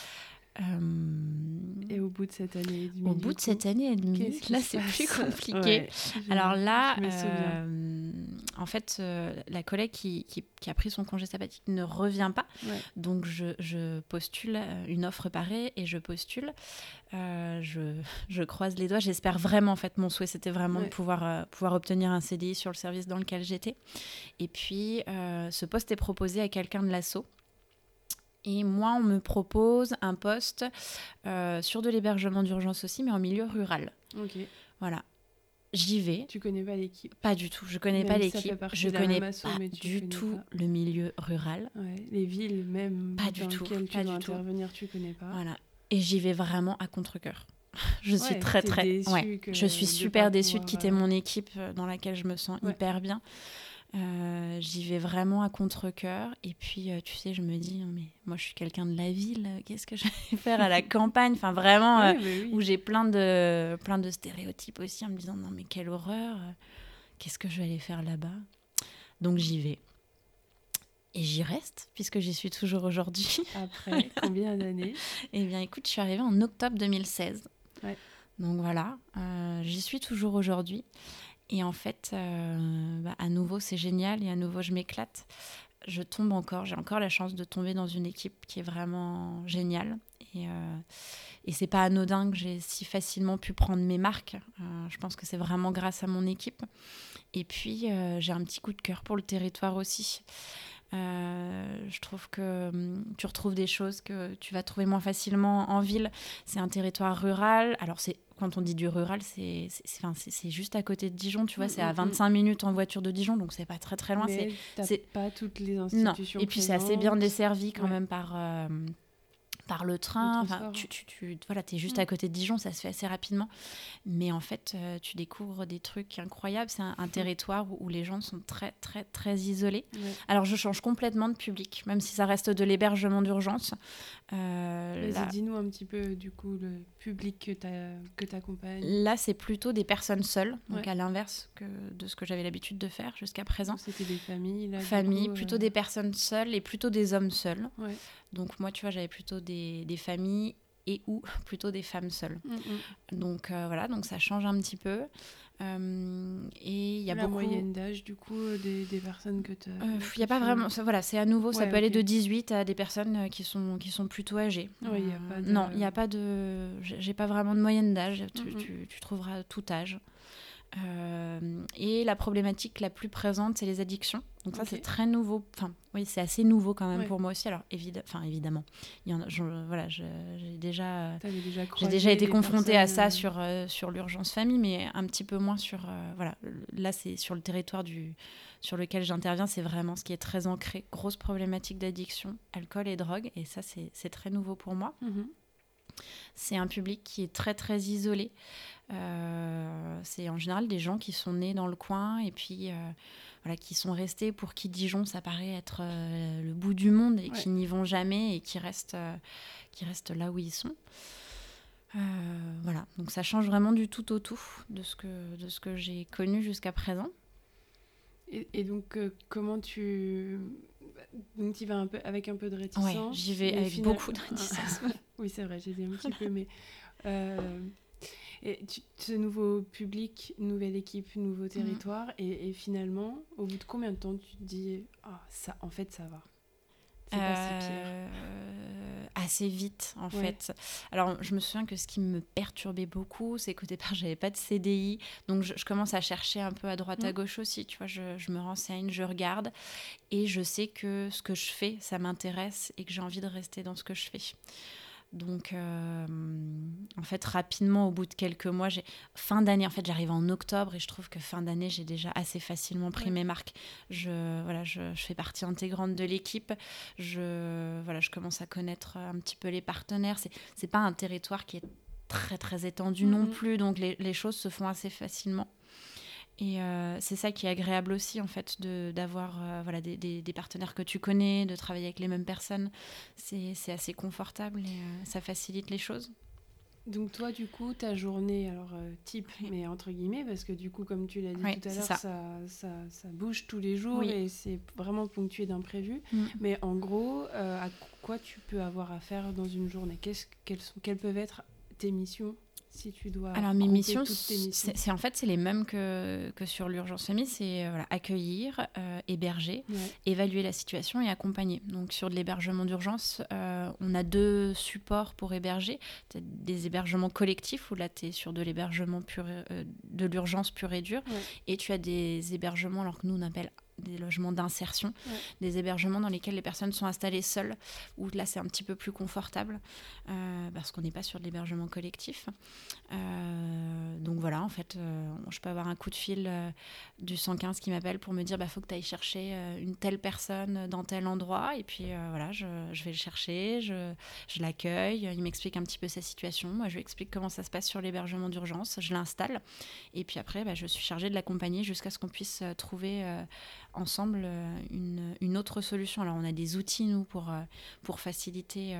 Et au bout de cette année et demie, là c'est plus compliqué. Alors là, en fait, la collègue qui a pris son congé sabbatique ne revient pas. Donc je postule, une offre paraît et je postule. Je croise les doigts. J'espère vraiment, en fait, mon souhait c'était vraiment de pouvoir obtenir un CDI sur le service dans lequel j'étais. Et puis ce poste est proposé à quelqu'un de l'asso. Et moi, on me propose un poste sur de l'hébergement d'urgence aussi, mais en milieu rural. Ok. Voilà. J'y vais. Tu connais pas l'équipe? Pas du tout. Je connais pas l'équipe. Je connais pas du tout le milieu rural. Ouais. Les villes même. Pas du tout. Tu vas intervenir, tu connais pas. Voilà. Et j'y vais vraiment à contre-cœur. Je suis très très. Je suis super déçue de quitter mon équipe dans laquelle je me sens hyper bien. J'y vais vraiment à contre-cœur et puis tu sais, je me dis mais moi je suis quelqu'un de la ville, qu'est-ce que je vais faire à la campagne, enfin vraiment où j'ai plein de stéréotypes aussi en me disant non mais quelle horreur, qu'est-ce que je vais aller faire là-bas. Donc j'y vais et j'y reste puisque j'y suis toujours aujourd'hui. Après combien d'années? Eh bien écoute, je suis arrivée en octobre 2016. Donc voilà, j'y suis toujours aujourd'hui. Et en fait, à nouveau, c'est génial et à nouveau, je m'éclate. J'ai encore la chance de tomber dans une équipe qui est vraiment géniale. Et c'est pas anodin que j'ai si facilement pu prendre mes marques. Je pense que c'est vraiment grâce à mon équipe. Et puis, j'ai un petit coup de cœur pour le territoire aussi. Je trouve que tu retrouves des choses que tu vas trouver moins facilement en ville. C'est un territoire rural. Alors, quand on dit du rural, c'est juste à côté de Dijon, tu vois, c'est à 25 minutes en voiture de Dijon, donc c'est pas très très loin. Mais c'est pas toutes les institutions. Non. Et puis c'est assez bien desservi quand même par le train. Enfin, t'es juste à côté de Dijon, ça se fait assez rapidement. Mais en fait, tu découvres des trucs incroyables. C'est un territoire où les gens sont très, très, très isolés. Alors, je change complètement de public, même si ça reste de l'hébergement d'urgence. Vas-y, dis-nous un petit peu, du coup, le public que t'accompagnes. Là, c'est plutôt des personnes seules, donc à l'inverse de ce que j'avais l'habitude de faire jusqu'à présent. Donc, c'était des familles, là, plutôt des personnes seules et plutôt des hommes seuls. Donc moi, tu vois, j'avais plutôt des familles et ou plutôt des femmes seules. Donc donc ça change un petit peu. Et il y a la moyenne d'âge, du coup, des personnes que tu as... Il n'y a pas vraiment... c'est à nouveau, ça peut aller de 18 à des personnes qui sont plutôt âgées. Oui, y a pas de... Non, il n'y a pas de... J'ai pas vraiment de moyenne d'âge. Tu trouveras tout âge. Et la problématique la plus présente, c'est les addictions. Donc ça, c'est très nouveau. Enfin, oui, c'est assez nouveau quand même pour moi aussi. Alors, évidemment, j'ai déjà été confrontée à ça sur l'urgence famille, mais un petit peu moins sur... Là, c'est sur le territoire sur lequel j'interviens, c'est vraiment ce qui est très ancré. Grosse problématique d'addiction, alcool et drogue. Et ça, c'est très nouveau pour moi. C'est un public qui est très, très isolé. C'est en général des gens qui sont nés dans le coin et puis qui sont restés, pour qui Dijon, ça paraît être le bout du monde et qui n'y vont jamais et qui restent là où ils sont. Donc ça change vraiment du tout au tout de ce que j'ai connu jusqu'à présent. Et donc, comment tu... Donc, tu y vas un peu, avec un peu de réticence. Oui, j'y vais avec beaucoup de réticence. Oui, c'est vrai, j'ai dit un petit peu, mais... ce nouveau public, nouvelle équipe, nouveau territoire, et finalement, au bout de combien de temps tu te dis ça, en fait, ça va, c'est pas si pire? assez vite, en fait. Alors, je me souviens que ce qui me perturbait beaucoup, c'est qu'au départ, j'avais pas de CDI. Donc, je commence à chercher un peu à droite, à gauche aussi. Tu vois, je me renseigne, je regarde. Et je sais que ce que je fais, ça m'intéresse et que j'ai envie de rester dans ce que je fais. Donc, en fait, rapidement, au bout de quelques mois, fin d'année, en fait, j'arrive en octobre et je trouve que fin d'année, j'ai déjà assez facilement pris mes marques. Je fais partie intégrante de l'équipe. Je commence à connaître un petit peu les partenaires. C'est pas un territoire qui est très, très étendu non plus, donc les choses se font assez facilement. Et c'est ça qui est agréable aussi, en fait, d'avoir des partenaires que tu connais, de travailler avec les mêmes personnes. C'est assez confortable et ça facilite les choses. Donc toi, du coup, ta journée, alors type, mais entre guillemets, parce que du coup, comme tu l'as dit tout à l'heure, ça bouge tous les jours et c'est vraiment ponctué d'imprévus. Mais en gros, à quoi tu peux avoir affaire dans une journée ? Quelles peuvent être tes missions ? Si tu dois alors mes missions, c'est les mêmes que sur l'urgence famille, c'est accueillir, héberger, évaluer la situation et accompagner. Donc sur de l'hébergement d'urgence, on a 2 supports pour héberger. T'as des hébergements collectifs où là tu es sur de l'hébergement de l'urgence pure et dure, et tu as des hébergements alors que nous on appelle des logements d'insertion, des hébergements dans lesquels les personnes sont installées seules, où là c'est un petit peu plus confortable parce qu'on n'est pas sur de l'hébergement collectif. Donc voilà, en fait, je peux avoir un coup de fil du 115 qui m'appelle pour me dire faut que tu ailles chercher une telle personne dans tel endroit, et puis je vais le chercher, je l'accueille, il m'explique un petit peu sa situation, moi je lui explique comment ça se passe sur l'hébergement d'urgence, je l'installe, et puis après je suis chargée de l'accompagner jusqu'à ce qu'on puisse trouver ensemble une autre solution. Alors on a des outils nous pour faciliter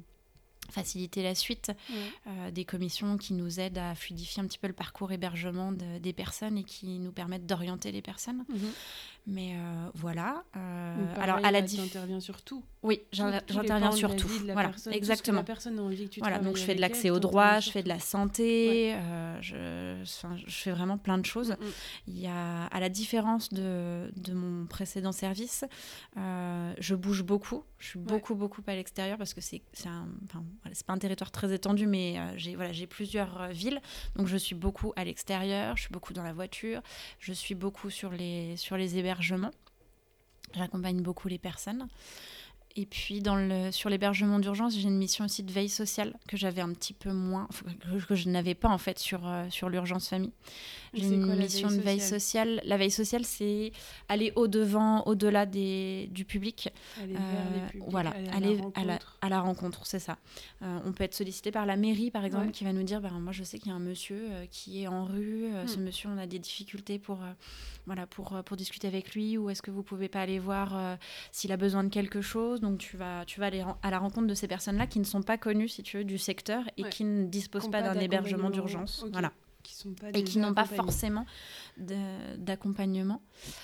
la suite, des commissions qui nous aident à fluidifier un petit peu le parcours hébergement des personnes et qui nous permettent d'orienter les personnes. Mais voilà. Alors à la t'interviens sur tout. Oui, j'interviens sur tout. Voilà, personne, exactement. La personne a envie que tu donc je fais de l'accès au droit, je fais de la santé, je fais vraiment plein de choses. Il y a, à la différence de mon précédent service, je bouge beaucoup. Je suis beaucoup à l'extérieur parce que c'est pas un territoire très étendu, mais j'ai plusieurs villes, donc je suis beaucoup à l'extérieur, je suis beaucoup dans la voiture, je suis beaucoup sur les hébergements. J'accompagne beaucoup les personnes. Et puis, sur l'hébergement d'urgence, j'ai une mission aussi de veille sociale que j'avais un petit peu moins, que je n'avais pas en fait sur l'urgence famille. J'ai une mission de veille sociale. La veille sociale, c'est aller au-delà du public. Aller vers les publics, aller à la rencontre, c'est ça. On peut être sollicité par la mairie, par exemple, qui va nous dire, moi je sais qu'il y a un monsieur qui est en rue, ce monsieur, on a des difficultés pour discuter avec lui, ou est-ce que vous pouvez pas aller voir s'il a besoin de quelque chose. Donc tu vas aller à la rencontre de ces personnes-là qui ne sont pas connues, si tu veux, du secteur et qui ne disposent pas d'un hébergement d'urgence. Okay. Voilà. Qui n'ont pas forcément d'accompagnement.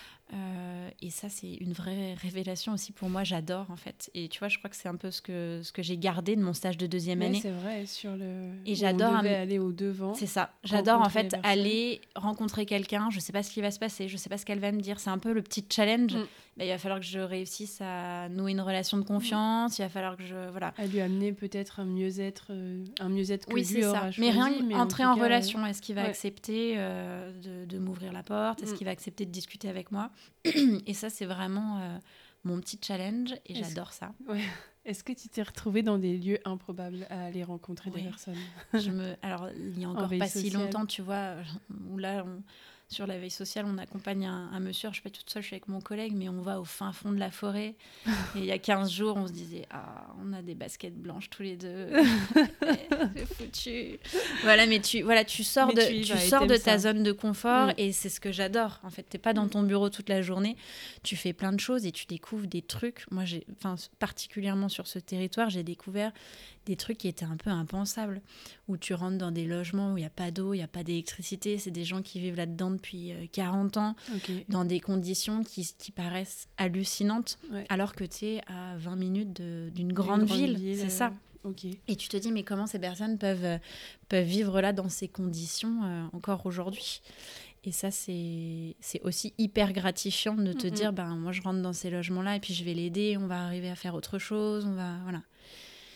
Et ça, c'est une vraie révélation aussi pour moi. J'adore, en fait. Et tu vois, je crois que c'est un peu ce que j'ai gardé de mon stage de 2e année. C'est vrai, et j'adore aller au devant. C'est ça. J'adore, en fait, aller rencontrer quelqu'un. Je ne sais pas ce qui va se passer. Je ne sais pas ce qu'elle va me dire. C'est un peu le petit challenge. Il va falloir que je réussisse à nouer une relation de confiance. Il va falloir que à lui amener peut-être un mieux-être que lui aura choisi. Mais rien qu'entrer en relation. Est-ce qu'il va accepter de m'ouvrir la porte ? Est-ce qu'il va accepter de discuter avec moi ? Et ça, c'est vraiment mon petit challenge et j'adore ça. Est-ce que tu t'es retrouvée dans des lieux improbables à aller rencontrer des personnes ? Alors, il y a encore pas si longtemps, tu vois, où là, sur la veille sociale, on accompagne un monsieur. Alors, je ne suis pas toute seule, je suis avec mon collègue, mais on va au fin fond de la forêt. Et il y a 15 jours, on se disait, on a des baskets blanches tous les deux. C'est foutu. Voilà, mais tu sors de ta zone de confort et c'est ce que j'adore. En fait, tu n'es pas dans ton bureau toute la journée. Tu fais plein de choses et tu découvres des trucs. Moi, particulièrement sur ce territoire, j'ai découvert des trucs qui étaient un peu impensables, où tu rentres dans des logements où il n'y a pas d'eau, il n'y a pas d'électricité, c'est des gens qui vivent là-dedans depuis 40 ans, dans des conditions qui paraissent hallucinantes, alors que tu es à 20 minutes d'une grande ville, c'est ça. Et tu te dis, mais comment ces personnes peuvent vivre là dans ces conditions encore aujourd'hui ? Et ça, c'est aussi hyper gratifiant de te dire, moi je rentre dans ces logements-là et puis je vais l'aider, on va arriver à faire autre chose, voilà.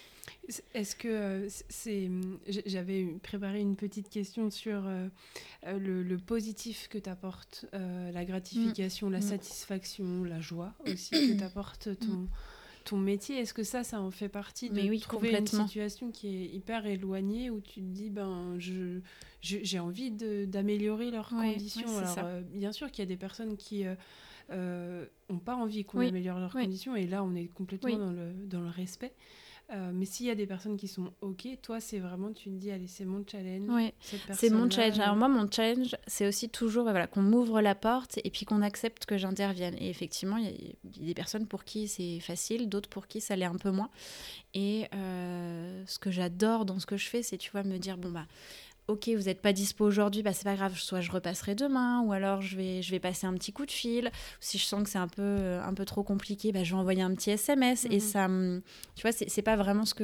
Est-ce que j'avais préparé une petite question sur le positif que t'apporte la gratification, la satisfaction, la joie aussi que t'apporte ton métier. Est-ce que ça en fait partie de trouver une situation qui est hyper éloignée où tu te dis j'ai envie d'améliorer leurs conditions. Alors bien sûr qu'il y a des personnes qui n'ont pas envie qu'on améliore leurs conditions, et là on est complètement dans le respect. Mais s'il y a des personnes qui sont OK, toi, c'est vraiment, tu te dis, allez, c'est mon challenge. Oui, c'est mon challenge. Alors moi, mon challenge, c'est aussi toujours qu'on m'ouvre la porte et puis qu'on accepte que j'intervienne. Et effectivement, il y a des personnes pour qui c'est facile, d'autres pour qui ça l'est un peu moins. Et ce que j'adore dans ce que je fais, c'est, tu vois, me dire, ok, vous n'êtes pas dispo aujourd'hui, c'est pas grave, soit je repasserai demain, ou alors je vais passer un petit coup de fil. Si je sens que c'est un peu trop compliqué, je vais envoyer un petit SMS. Et ça, tu vois, c'est pas vraiment ce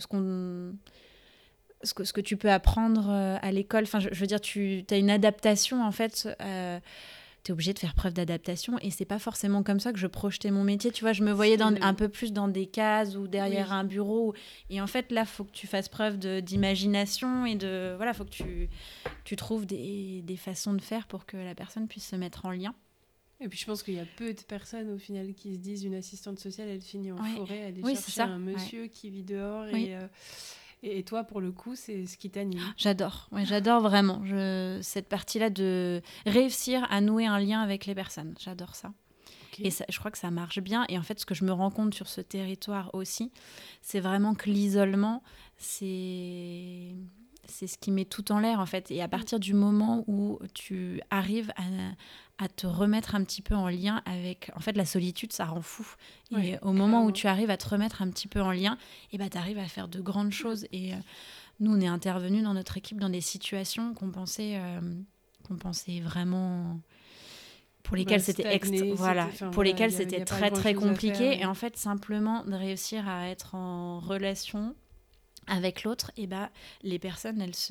que tu peux apprendre à l'école. Enfin, je veux dire, tu as une adaptation, en fait. T'es obligé de faire preuve d'adaptation, et c'est pas forcément comme ça que je projetais mon métier, tu vois. Je me voyais un peu plus dans des cases ou derrière un bureau, et en fait là faut que tu fasses preuve d'imagination et faut que tu trouves des façons de faire pour que la personne puisse se mettre en lien. Et puis je pense qu'il y a peu de personnes au final qui se disent, une assistante sociale elle finit en forêt, elle est chercher un monsieur qui vit dehors, et toi, pour le coup, c'est ce qui t'anime. J'adore vraiment. Cette partie-là de réussir à nouer un lien avec les personnes, j'adore ça. Okay. Et ça, je crois que ça marche bien. Et en fait, ce que je me rends compte sur ce territoire aussi, c'est vraiment que l'isolement, c'est ce qui met tout en l'air, en fait. Et à partir du moment où tu arrives à te remettre un petit peu en lien avec... En fait, la solitude, ça rend fou. Et au moment où tu arrives à te remettre un petit peu en lien, tu arrives à faire de grandes choses. Et nous, on est intervenus dans notre équipe dans des situations qu'on pensait vraiment... pour lesquelles c'était c'était très, très compliqué. Et en fait, simplement de réussir à être en relation avec l'autre, les personnes, elles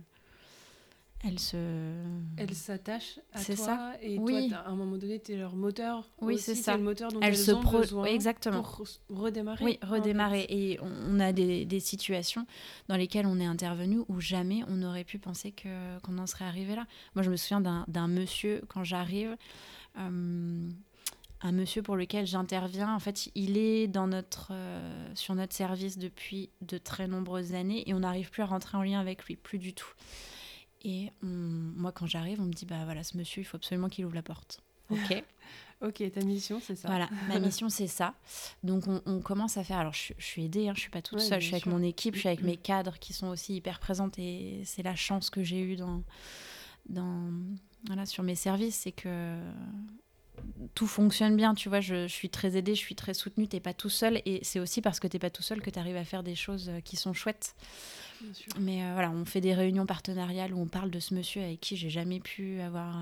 s'attachent à c'est toi, ça. Et toi, à un moment donné, t'es leur moteur. Oui, aussi, c'est ça. T'es le moteur dont elles ont besoin exactement. pour redémarrer. Oui, redémarrer. En fait. Et on a des situations dans lesquelles on est intervenu où jamais on n'aurait pu penser qu'on en serait arrivé là. Moi, je me souviens d'un monsieur, quand j'arrive... un monsieur pour lequel j'interviens, en fait, il est sur notre service depuis de très nombreuses années, et on n'arrive plus à rentrer en lien avec lui, plus du tout. Et moi, quand j'arrive, on me dit, ce monsieur, il faut absolument qu'il ouvre la porte. Ok. Ok, ta mission, c'est ça. Voilà, ma mission, c'est ça. Donc, on commence à faire... Alors, je suis aidée, je ne suis pas toute seule, je suis avec mon équipe, je suis avec mes cadres qui sont aussi hyper présentes, et c'est la chance que j'ai eue sur mes services, c'est que... tout fonctionne bien, tu vois, je suis très aidée, je suis très soutenue, t'es pas tout seul, et c'est aussi parce que t'es pas tout seul que t'arrives à faire des choses qui sont chouettes. Bien sûr. Mais on fait des réunions partenariales où on parle de ce monsieur avec qui j'ai jamais pu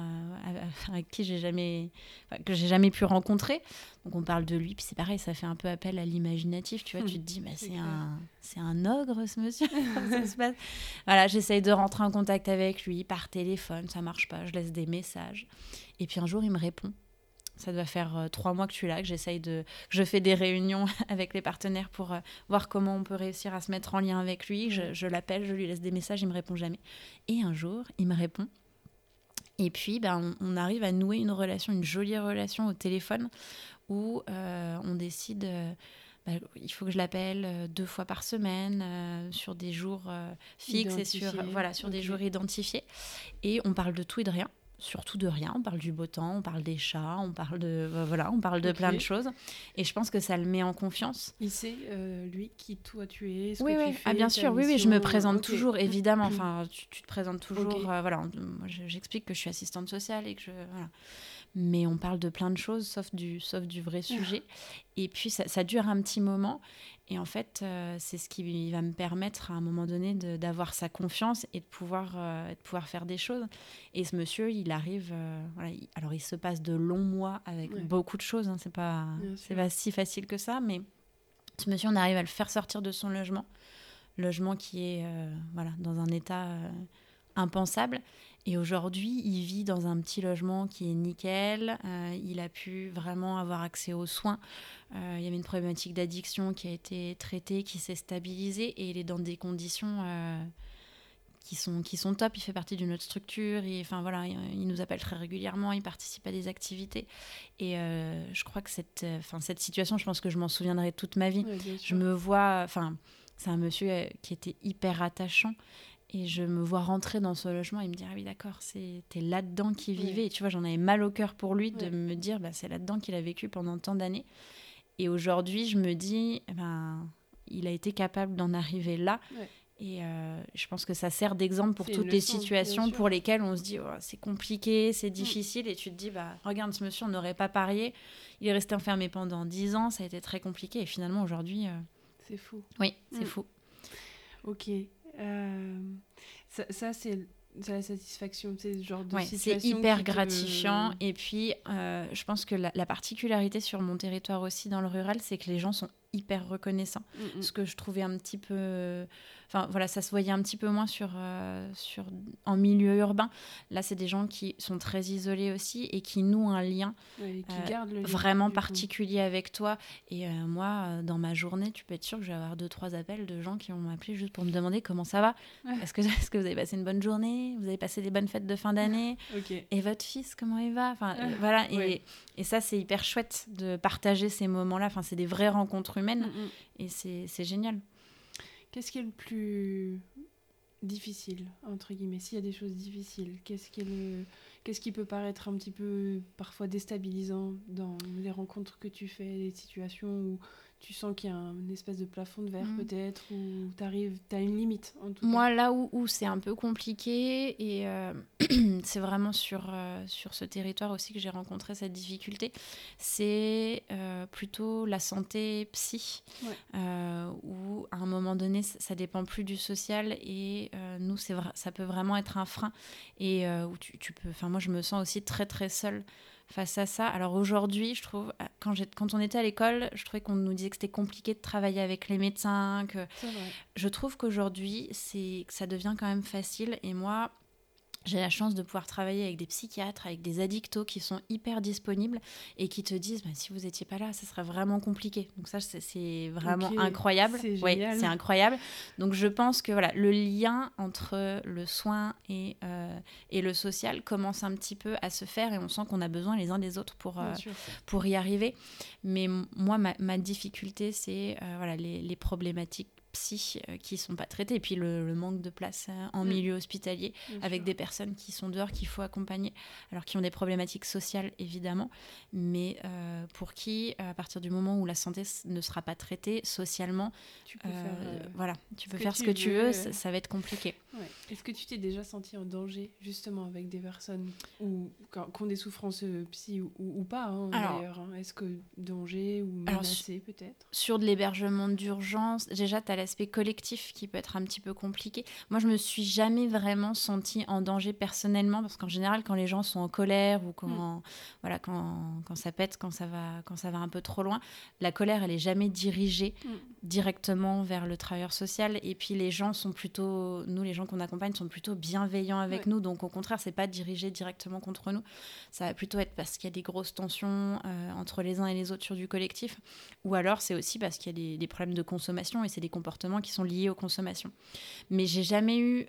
que j'ai jamais pu rencontrer. Donc on parle de lui, puis c'est pareil, ça fait un peu appel à l'imaginatif, tu vois, tu te dis, c'est un ogre ce monsieur. Ça se passe. Voilà, j'essaye de rentrer en contact avec lui par téléphone, ça marche pas, je laisse des messages. Et puis un jour, il me répond. Ça doit faire 3 mois que je suis là, que je fais des réunions avec les partenaires pour voir comment on peut réussir à se mettre en lien avec lui. Je l'appelle, je lui laisse des messages, il me répond jamais. Et un jour, il me répond. Et puis, on arrive à nouer une jolie relation au téléphone où on décide... il faut que je l'appelle 2 fois par semaine sur des jours fixes et sur des jours identifiés. Et on parle de tout et de rien. Surtout de rien, on parle du beau temps, on parle des chats, on parle de plein de choses, et je pense que ça le met en confiance. Il sait lui qui toi tu es, oui, que tu fais, bien sûr, oui, je me présente toujours, évidemment. Enfin, tu te présentes toujours. Moi, j'explique que je suis assistante sociale et que mais on parle de plein de choses, sauf du vrai sujet. Et puis ça dure un petit moment. Et en fait, c'est ce qui va me permettre à un moment donné d'avoir sa confiance et de pouvoir faire des choses. Et ce monsieur, il arrive... alors, il se passe de longs mois avec beaucoup de choses. C'est pas si facile que ça. Mais ce monsieur, on arrive à le faire sortir de son logement qui est dans un état impensable. Et aujourd'hui, il vit dans un petit logement qui est nickel. Il a pu vraiment avoir accès aux soins. Il y avait une problématique d'addiction qui a été traitée, qui s'est stabilisée. Et il est dans des conditions qui sont top. Il fait partie d'une autre structure. Il nous appelle très régulièrement. Il participe à des activités. Et je crois que cette situation, je pense que je m'en souviendrai toute ma vie. Ouais, Je me vois... c'est un monsieur qui était hyper attachant. Et je me vois rentrer dans ce logement et me dire, ah oui, d'accord, c'était là-dedans qu'il vivait. Ouais. Et tu vois, j'en avais mal au cœur pour lui de Ouais. me dire, c'est là-dedans qu'il a vécu pendant tant d'années. Et aujourd'hui, je me dis, il a été capable d'en arriver là. Ouais. Et je pense que ça sert d'exemple pour C'est toutes une les leçon, situations pour lesquelles on se dit, c'est compliqué, c'est difficile. Et tu te dis, regarde, ce monsieur, on n'aurait pas parié. Il est resté enfermé pendant 10 ans, ça a été très compliqué. Et finalement, aujourd'hui... C'est fou. Oui, c'est fou. Ok. Ça c'est la satisfaction, c'est ce genre de situation. C'est hyper gratifiant. Et puis, je pense que la particularité sur mon territoire aussi, dans le rural, c'est que les gens sont hyper reconnaissants. Ce que je trouvais un petit peu... ça se voyait un petit peu moins en milieu urbain. Là, c'est des gens qui sont très isolés aussi et qui nouent un lien, qui gardent le lien vraiment particulier avec toi. Et moi, dans ma journée, tu peux être sûr que je vais avoir 2-3 appels de gens qui vont m'appeler juste pour me demander comment ça va. Ouais. Est-ce que vous avez passé une bonne journée? Vous avez passé des bonnes fêtes de fin d'année? Okay. Et votre fils, comment il va? Voilà. Et ça, c'est hyper chouette de partager ces moments-là. C'est des vraies rencontres humaines. Et c'est génial. Qu'est-ce qui est le plus difficile, entre guillemets, s'il y a des choses difficiles, qu'est-ce qui peut paraître un petit peu parfois déstabilisant dans les rencontres que tu fais, les situations où tu sens qu'il y a une espèce de plafond de verre peut-être, où t'as une limite en tout cas? Moi, là où c'est un peu compliqué, et c'est vraiment sur ce territoire aussi que j'ai rencontré cette difficulté, c'est plutôt la santé psy, où à un moment donné, ça dépend plus du social, et nous, ça peut vraiment être un frein, et où tu peux... moi, je me sens aussi très, très seule face à ça. Alors aujourd'hui, je trouve, quand on était à l'école, je trouvais qu'on nous disait que c'était compliqué de travailler avec les médecins. Je trouve qu'aujourd'hui, que ça devient quand même facile. Et moi, j'ai la chance de pouvoir travailler avec des psychiatres, avec des addictos qui sont hyper disponibles et qui te disent, si vous n'étiez pas là, ça serait vraiment compliqué. Donc ça, c'est vraiment incroyable. C'est génial. C'est incroyable. Donc je pense que le lien entre le soin et le social commence un petit peu à se faire, et on sent qu'on a besoin les uns des autres pour y arriver. Mais moi, ma difficulté, c'est les problématiques psy qui sont pas traitées, et puis le manque de place en milieu hospitalier, avec des personnes qui sont dehors, qu'il faut accompagner, alors qui ont des problématiques sociales évidemment, mais pour qui, à partir du moment où la santé ne sera pas traitée socialement, tu peux faire ce que tu veux, ça va être compliqué. Ouais. Est-ce que tu t'es déjà senti en danger justement avec des personnes qui ont des souffrances psy ou pas d'ailleurs, Est-ce que danger ou menacé peut-être? Sur de l'hébergement d'urgence, déjà tu as l'aspect collectif qui peut être un petit peu compliqué. Moi, je me suis jamais vraiment sentie en danger personnellement, parce qu'en général, quand les gens sont en colère ou quand ça pète, quand ça va un peu trop loin, la colère, elle est jamais dirigée directement vers le travailleur social. Et puis les gens sont plutôt, nous les gens qu'on accompagne sont plutôt bienveillants avec nous, donc au contraire, c'est pas dirigé directement contre nous. Ça va plutôt être parce qu'il y a des grosses tensions entre les uns et les autres sur du collectif, ou alors c'est aussi parce qu'il y a des problèmes de consommation, et c'est des comportements qui sont liés aux consommations. Mais j'ai jamais eu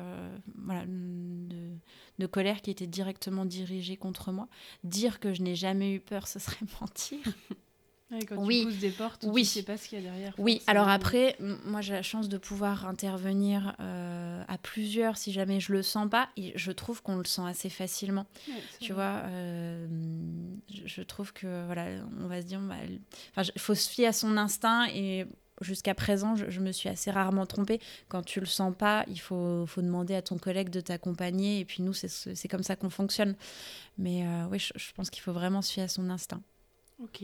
de colère qui était directement dirigée contre moi. Dire que je n'ai jamais eu peur, ce serait mentir. Quand tu pousses des portes, tu sais pas ce qu'il y a derrière. Oui, alors après, moi j'ai la chance de pouvoir intervenir à plusieurs si jamais je le sens pas, et je trouve qu'on le sent assez facilement. Tu vois, je trouve que on va se dire, il faut se fier à son instinct, et jusqu'à présent, je me suis assez rarement trompée. Quand tu le sens pas, il faut demander à ton collègue de t'accompagner, et puis nous, c'est comme ça qu'on fonctionne. Mais je pense qu'il faut vraiment se fier à son instinct. Ok.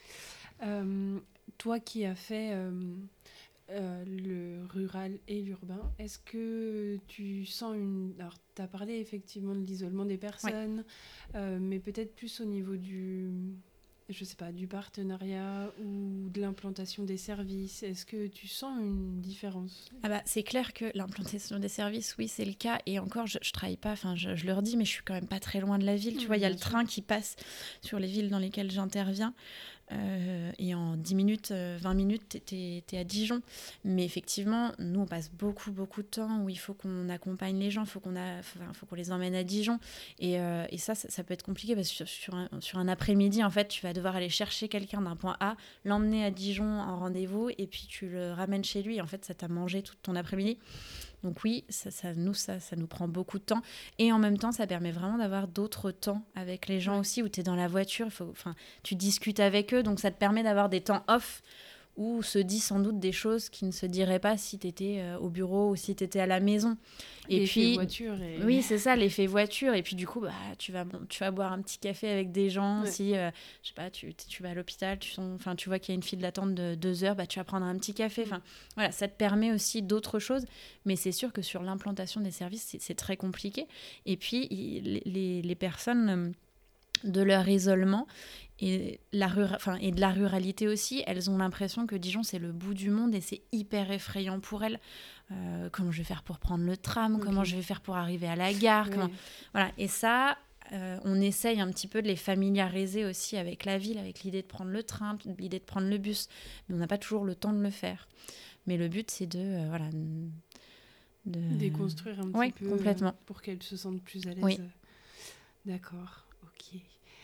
Toi qui as fait le rural et l'urbain, est-ce que tu sens Alors, tu as parlé effectivement de l'isolement des personnes, mais peut-être plus au niveau du je sais pas, du partenariat ou de l'implantation des services? Est-ce que tu sens une différence? Ah bah, c'est clair que l'implantation des services, oui, c'est le cas. Et encore, je travaille pas, enfin, je leur dis, mais je suis quand même pas très loin de la ville. Tu vois, il y a le train qui passe sur les villes dans lesquelles j'interviens. Et en 10 minutes, 20 minutes, t'es à Dijon. Mais effectivement, nous, on passe beaucoup de temps où il faut qu'on accompagne les gens, faut qu'on les emmène à Dijon. Et ça peut être compliqué parce que sur un après-midi, en fait, tu vas devoir aller chercher quelqu'un d'un point A, l'emmener à Dijon en rendez-vous, et puis tu le ramènes chez lui. En fait, ça t'a mangé toute ton après-midi. Donc oui, ça nous prend beaucoup de temps. Et en même temps, ça permet vraiment d'avoir d'autres temps avec les gens aussi, où tu es dans la voiture, tu discutes avec eux. Donc ça te permet d'avoir des temps off où se dit sans doute des choses qui ne se diraient pas si tu étais au bureau ou si tu étais à la maison. Et l'effet voiture. Oui, c'est ça, l'effet voiture. Et puis du coup, tu vas boire un petit café avec des gens. Si, je sais pas, tu vas à l'hôpital, tu vois qu'il y a une file d'attente de 2 heures, tu vas prendre un petit café. Voilà, ça te permet aussi d'autres choses. Mais c'est sûr que sur l'implantation des services, c'est très compliqué. Et puis, les personnes de leur isolement et de la ruralité aussi, elles ont l'impression que Dijon c'est le bout du monde et c'est hyper effrayant pour elles. Comment je vais faire pour prendre le tram, comment je vais faire pour arriver à la gare, voilà. Et ça, on essaye un petit peu de les familiariser aussi avec la ville, avec l'idée de prendre le train, l'idée de prendre le bus, mais on n'a pas toujours le temps de le faire. Mais le but c'est de déconstruire un petit peu complètement. Pour qu'elles se sentent plus à l'aise. Oui. D'accord, ok.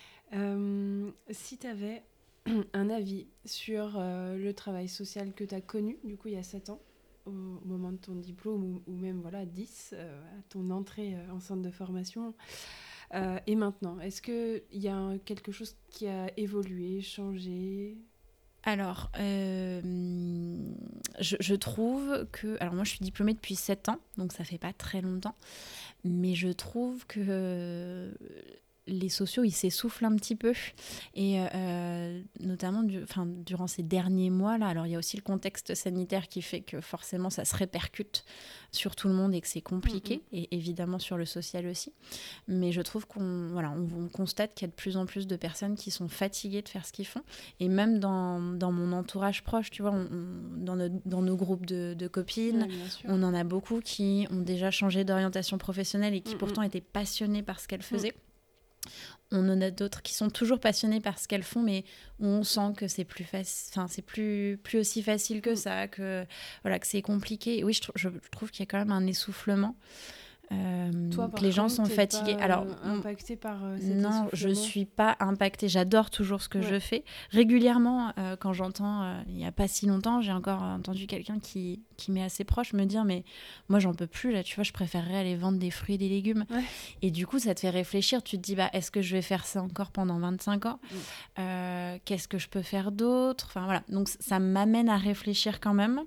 Si tu avais un avis sur le travail social que tu as connu, du coup, il y a 7 ans, au moment de ton diplôme, ou même 10, à ton entrée en centre de formation, et maintenant, est-ce qu'il y a quelque chose qui a évolué, changé ? Alors, je trouve que... Alors moi, je suis diplômée depuis 7 ans, donc ça fait pas très longtemps. Mais je trouve que les sociaux, ils s'essoufflent un petit peu. Et notamment durant ces derniers mois, là, alors il y a aussi le contexte sanitaire qui fait que forcément, ça se répercute sur tout le monde et que c'est compliqué. Et évidemment sur le social aussi. Mais je trouve on constate qu'il y a de plus en plus de personnes qui sont fatiguées de faire ce qu'ils font. Et même dans mon entourage proche, tu vois, dans nos groupes de copines, on en a beaucoup qui ont déjà changé d'orientation professionnelle et qui pourtant étaient passionnées par ce qu'elles faisaient. On en a d'autres qui sont toujours passionnés par ce qu'elles font, mais où on sent que c'est plus c'est plus aussi facile que ça, que c'est compliqué. Et oui, je trouve qu'il y a quand même un essoufflement. Toi, que les gens sont fatigués. Alors, impactée par cet non, je suis pas impactée. J'adore toujours ce que je fais. Régulièrement, quand j'entends, il y a pas si longtemps, j'ai encore entendu quelqu'un qui m'est assez proche me dire, mais moi j'en peux plus là. Tu vois, je préférerais aller vendre des fruits et des légumes. Ouais. Et du coup, ça te fait réfléchir. Tu te dis, est-ce que je vais faire ça encore pendant 25 ans ? Qu'est-ce que je peux faire d'autre ? Enfin voilà. Donc ça m'amène à réfléchir quand même.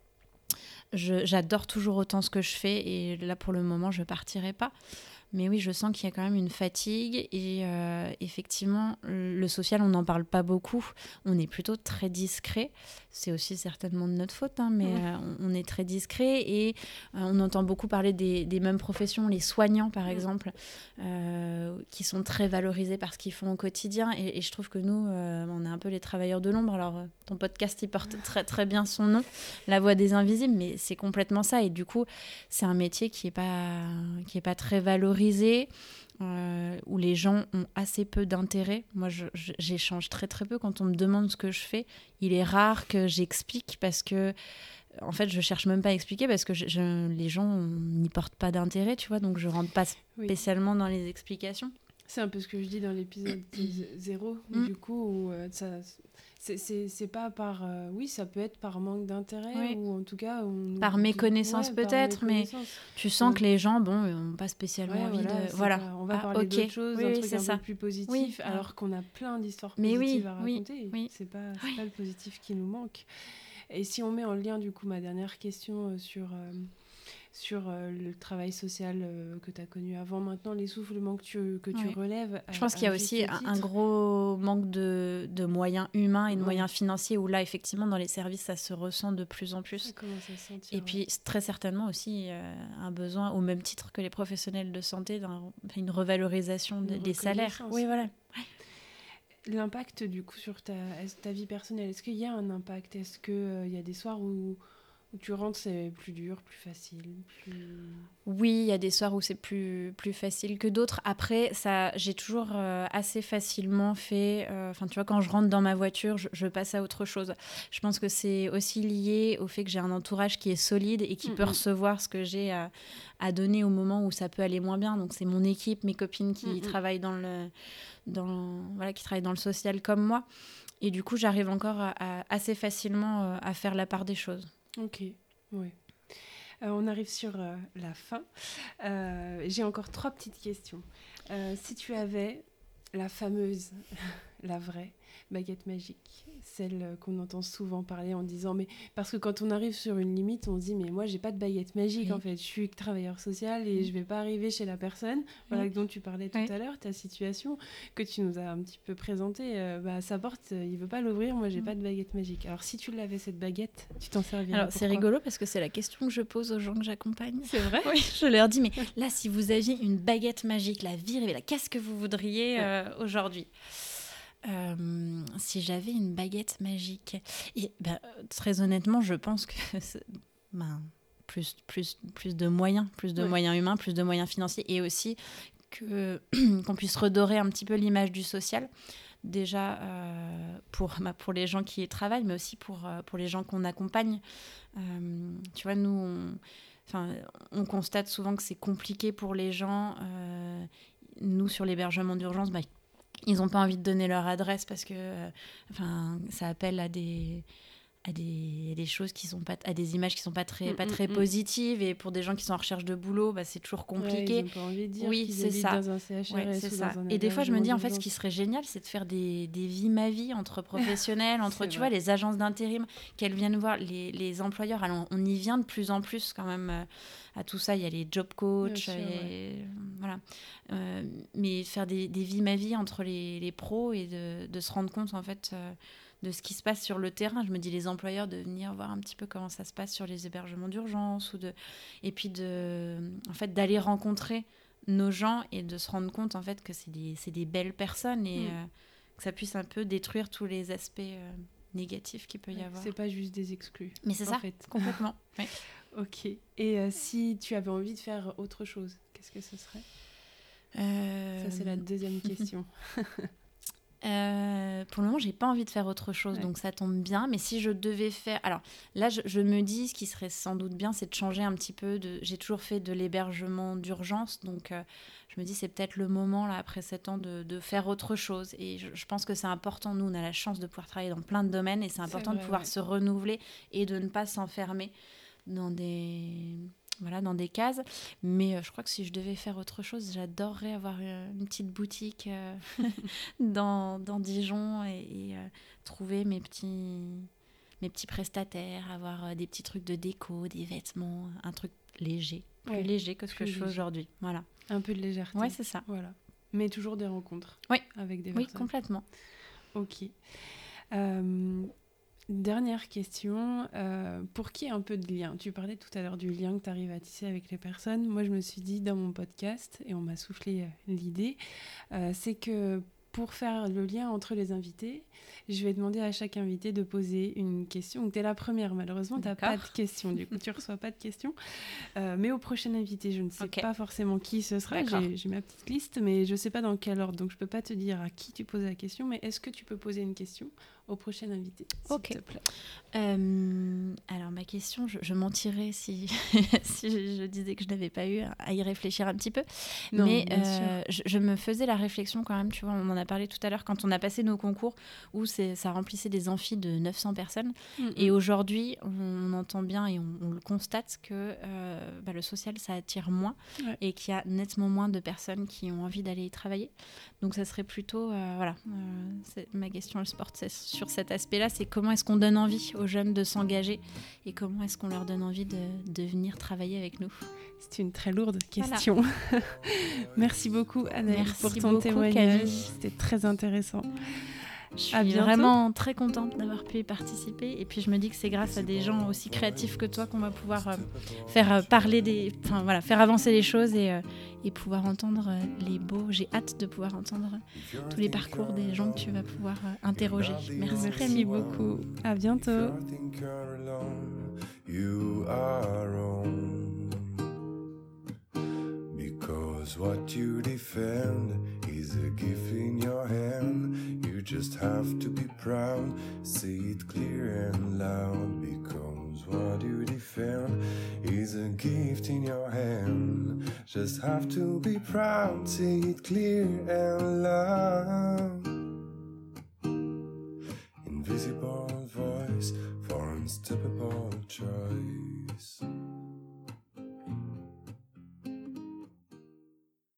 J'adore toujours autant ce que je fais et là pour le moment je partirai pas, mais oui je sens qu'il y a quand même une fatigue et effectivement le social on n'en parle pas beaucoup, on est plutôt très discret, c'est aussi certainement de notre faute mais on est très discret et on entend beaucoup parler des mêmes professions, les soignants par exemple, qui sont très valorisés par ce qu'ils font au quotidien et je trouve que nous on est un peu les travailleurs de l'ombre. Alors ton podcast il porte très très bien son nom, La Voix des Invisibles, mais c'est complètement ça et du coup c'est un métier qui est pas très valorisé, où les gens ont assez peu d'intérêt. Moi j'échange très très peu quand on me demande ce que je fais. Il est rare que j'explique parce que en fait je cherche même pas à expliquer parce que les gens n'y portent pas d'intérêt, tu vois, donc je rentre pas spécialement dans les explications. C'est un peu ce que je dis dans l'épisode 0, du coup, où c'est pas par... oui, ça peut être par manque d'intérêt, ou en tout cas... par méconnaissance peut-être, mais tu sens que les gens, n'ont pas spécialement envie de... Voilà. On va parler d'autre chose, un truc un peu plus positif, alors qu'on a plein d'histoires positives à raconter. C'est pas le positif qui nous manque. Et si on met en lien, du coup, ma dernière question sur le travail social que tu as connu avant, maintenant, l'essoufflement que tu relèves. Je pense qu'il y a aussi un gros manque de moyens humains et de moyens financiers, où là, effectivement, dans les services, ça se ressent de plus en plus. Ça commence à se sentir, et puis, très certainement aussi, un besoin, au même titre que les professionnels de santé, d'une revalorisation des salaires. Oui, voilà. l'impact du coup sur ta vie personnelle, est-ce qu'il y a un impact? Est-ce qu'il y a des soirs où tu rentres, c'est plus dur, plus facile, Oui, il y a des soirs où c'est plus facile que d'autres. Après, ça, j'ai toujours assez facilement fait... tu vois, quand je rentre dans ma voiture, je passe à autre chose. Je pense que c'est aussi lié au fait que j'ai un entourage qui est solide et qui peut recevoir ce que j'ai à donner au moment où ça peut aller moins bien. Donc, c'est mon équipe, mes copines qui travaillent qui travaillent dans le social comme moi. Et du coup, j'arrive encore assez facilement à faire la part des choses. Ok, oui. On arrive sur la fin. J'ai encore 3 petites questions. Si tu avais la fameuse, la vraie baguette magique, celle qu'on entend souvent parler en disant, mais parce que quand on arrive sur une limite, on se dit, mais moi j'ai pas de baguette magique en fait, je suis travailleur social et je vais pas arriver chez la personne dont tu parlais tout à l'heure, ta situation que tu nous as un petit peu présentée, sa porte, il veut pas l'ouvrir, moi j'ai pas de baguette magique. Alors si tu l'avais cette baguette, tu t'en servirais? Alors c'est rigolo parce que c'est la question que je pose aux gens que j'accompagne. C'est vrai? Oui, je leur dis, mais là si vous aviez une baguette magique, la vie rêvée, qu'est-ce que vous voudriez aujourd'hui? Si j'avais une baguette magique, et très honnêtement, je pense que plus de moyens, moyens humains, plus de moyens financiers, et aussi qu'on puisse redorer un petit peu l'image du social. Déjà pour les gens qui y travaillent, mais aussi pour les gens qu'on accompagne. Tu vois, nous, on constate souvent que c'est compliqué pour les gens. Nous, sur l'hébergement d'urgence, ils n'ont pas envie de donner leur adresse parce que ça appelle à des choses qui sont pas, à des images qui sont pas très positives, et pour des gens qui sont en recherche de boulot, c'est toujours compliqué. Ils n'ont pas envie de dire oui, qu'ils c'est habitent ça. dans un CHRS c'est ou ça. dans un Et des fois, je me dis en fait, ce d'urgence. qui serait génial, c'est de faire des vies ma vie entre professionnels, entre vois les agences d'intérim, qu'elles viennent voir les employeurs. Alors, on y vient de plus en plus quand même. À tout ça, il y a les job coach, voilà. Mais faire des vies ma vie entre les pros et de se rendre compte en fait de ce qui se passe sur le terrain. Je me dis, les employeurs, de venir voir un petit peu comment ça se passe sur les hébergements d'urgence, et puis en fait d'aller rencontrer nos gens et de se rendre compte en fait que c'est des belles personnes, et que ça puisse un peu détruire tous les aspects négatifs qu'il peut y avoir. C'est pas juste des exclus. Mais c'est ça, fait. complètement. Ouais. Ok. Et si tu avais envie de faire autre chose, qu'est-ce que ce serait? Ça, c'est la deuxième question. Pour le moment, j'ai pas envie de faire autre chose, donc ça tombe bien. Mais si je devais faire... Alors là, je me dis, ce qui serait sans doute bien, c'est de changer un petit peu. J'ai toujours fait de l'hébergement d'urgence, donc je me dis, c'est peut-être le moment, là, après 7 ans, de faire autre chose. Et je pense que c'est important. Nous, on a la chance de pouvoir travailler dans plein de domaines, et c'est important de pouvoir se renouveler et de ne pas s'enfermer dans des cases. Mais je crois que si je devais faire autre chose, j'adorerais avoir une petite boutique dans Dijon, et trouver mes petits prestataires, avoir des petits trucs de déco, des vêtements, un truc léger, plus léger que ce que je fais aujourd'hui. Voilà. Un peu de légèreté. Ouais, c'est ça. Voilà. Mais toujours des rencontres. Oui. Avec des personnes. Oui, complètement. Ok. Dernière question, pour qu'il y ait un peu de lien, tu parlais tout à l'heure du lien que tu arrives à tisser avec les personnes. Moi, je me suis dit dans mon podcast, et on m'a soufflé l'idée, c'est que pour faire le lien entre les invités, je vais demander à chaque invité de poser une question. Donc, tu es la première, malheureusement, tu n'as pas de question. Du coup, tu ne reçois pas de questions. Mais au prochain invité, je ne sais pas forcément qui ce sera. J'ai ma petite liste, mais je ne sais pas dans quel ordre. Donc, je ne peux pas te dire à qui tu poses la question. Mais est-ce que tu peux poser une question au prochain invité, s'il te plaît? Alors, ma question, je mentirais si je disais que je n'avais pas eu à y réfléchir un petit peu. Non, mais je me faisais la réflexion quand même, tu vois, on en a parlé tout à l'heure, quand on a passé nos concours, où ça remplissait des amphis de 900 personnes. Et aujourd'hui, on entend bien et on le constate que le social, ça attire moins, et qu'il y a nettement moins de personnes qui ont envie d'aller y travailler. Donc, ça serait plutôt... ma question, elle se porte sur cet aspect-là, c'est comment est-ce qu'on donne envie aux jeunes de s'engager, et comment est-ce qu'on leur donne envie de venir travailler avec nous. C'est une très lourde question. Voilà. Merci beaucoup, Anaëlle, pour ton témoignage. Camille. C'était très intéressant. Je suis vraiment très contente d'avoir pu y participer. Et puis je me dis que c'est grâce à des gens aussi créatifs que toi qu'on va pouvoir faire avancer les choses et pouvoir entendre les beaux. J'ai hâte de pouvoir entendre tous les parcours des gens que tu vas pouvoir interroger. Merci beaucoup. À bientôt. Because what you defend is a gift in your hand. You just have to be proud, say it clear and loud. Because what you defend is a gift in your hand. Just have to be proud, say it clear and loud. Invisible voice for unstoppable choice.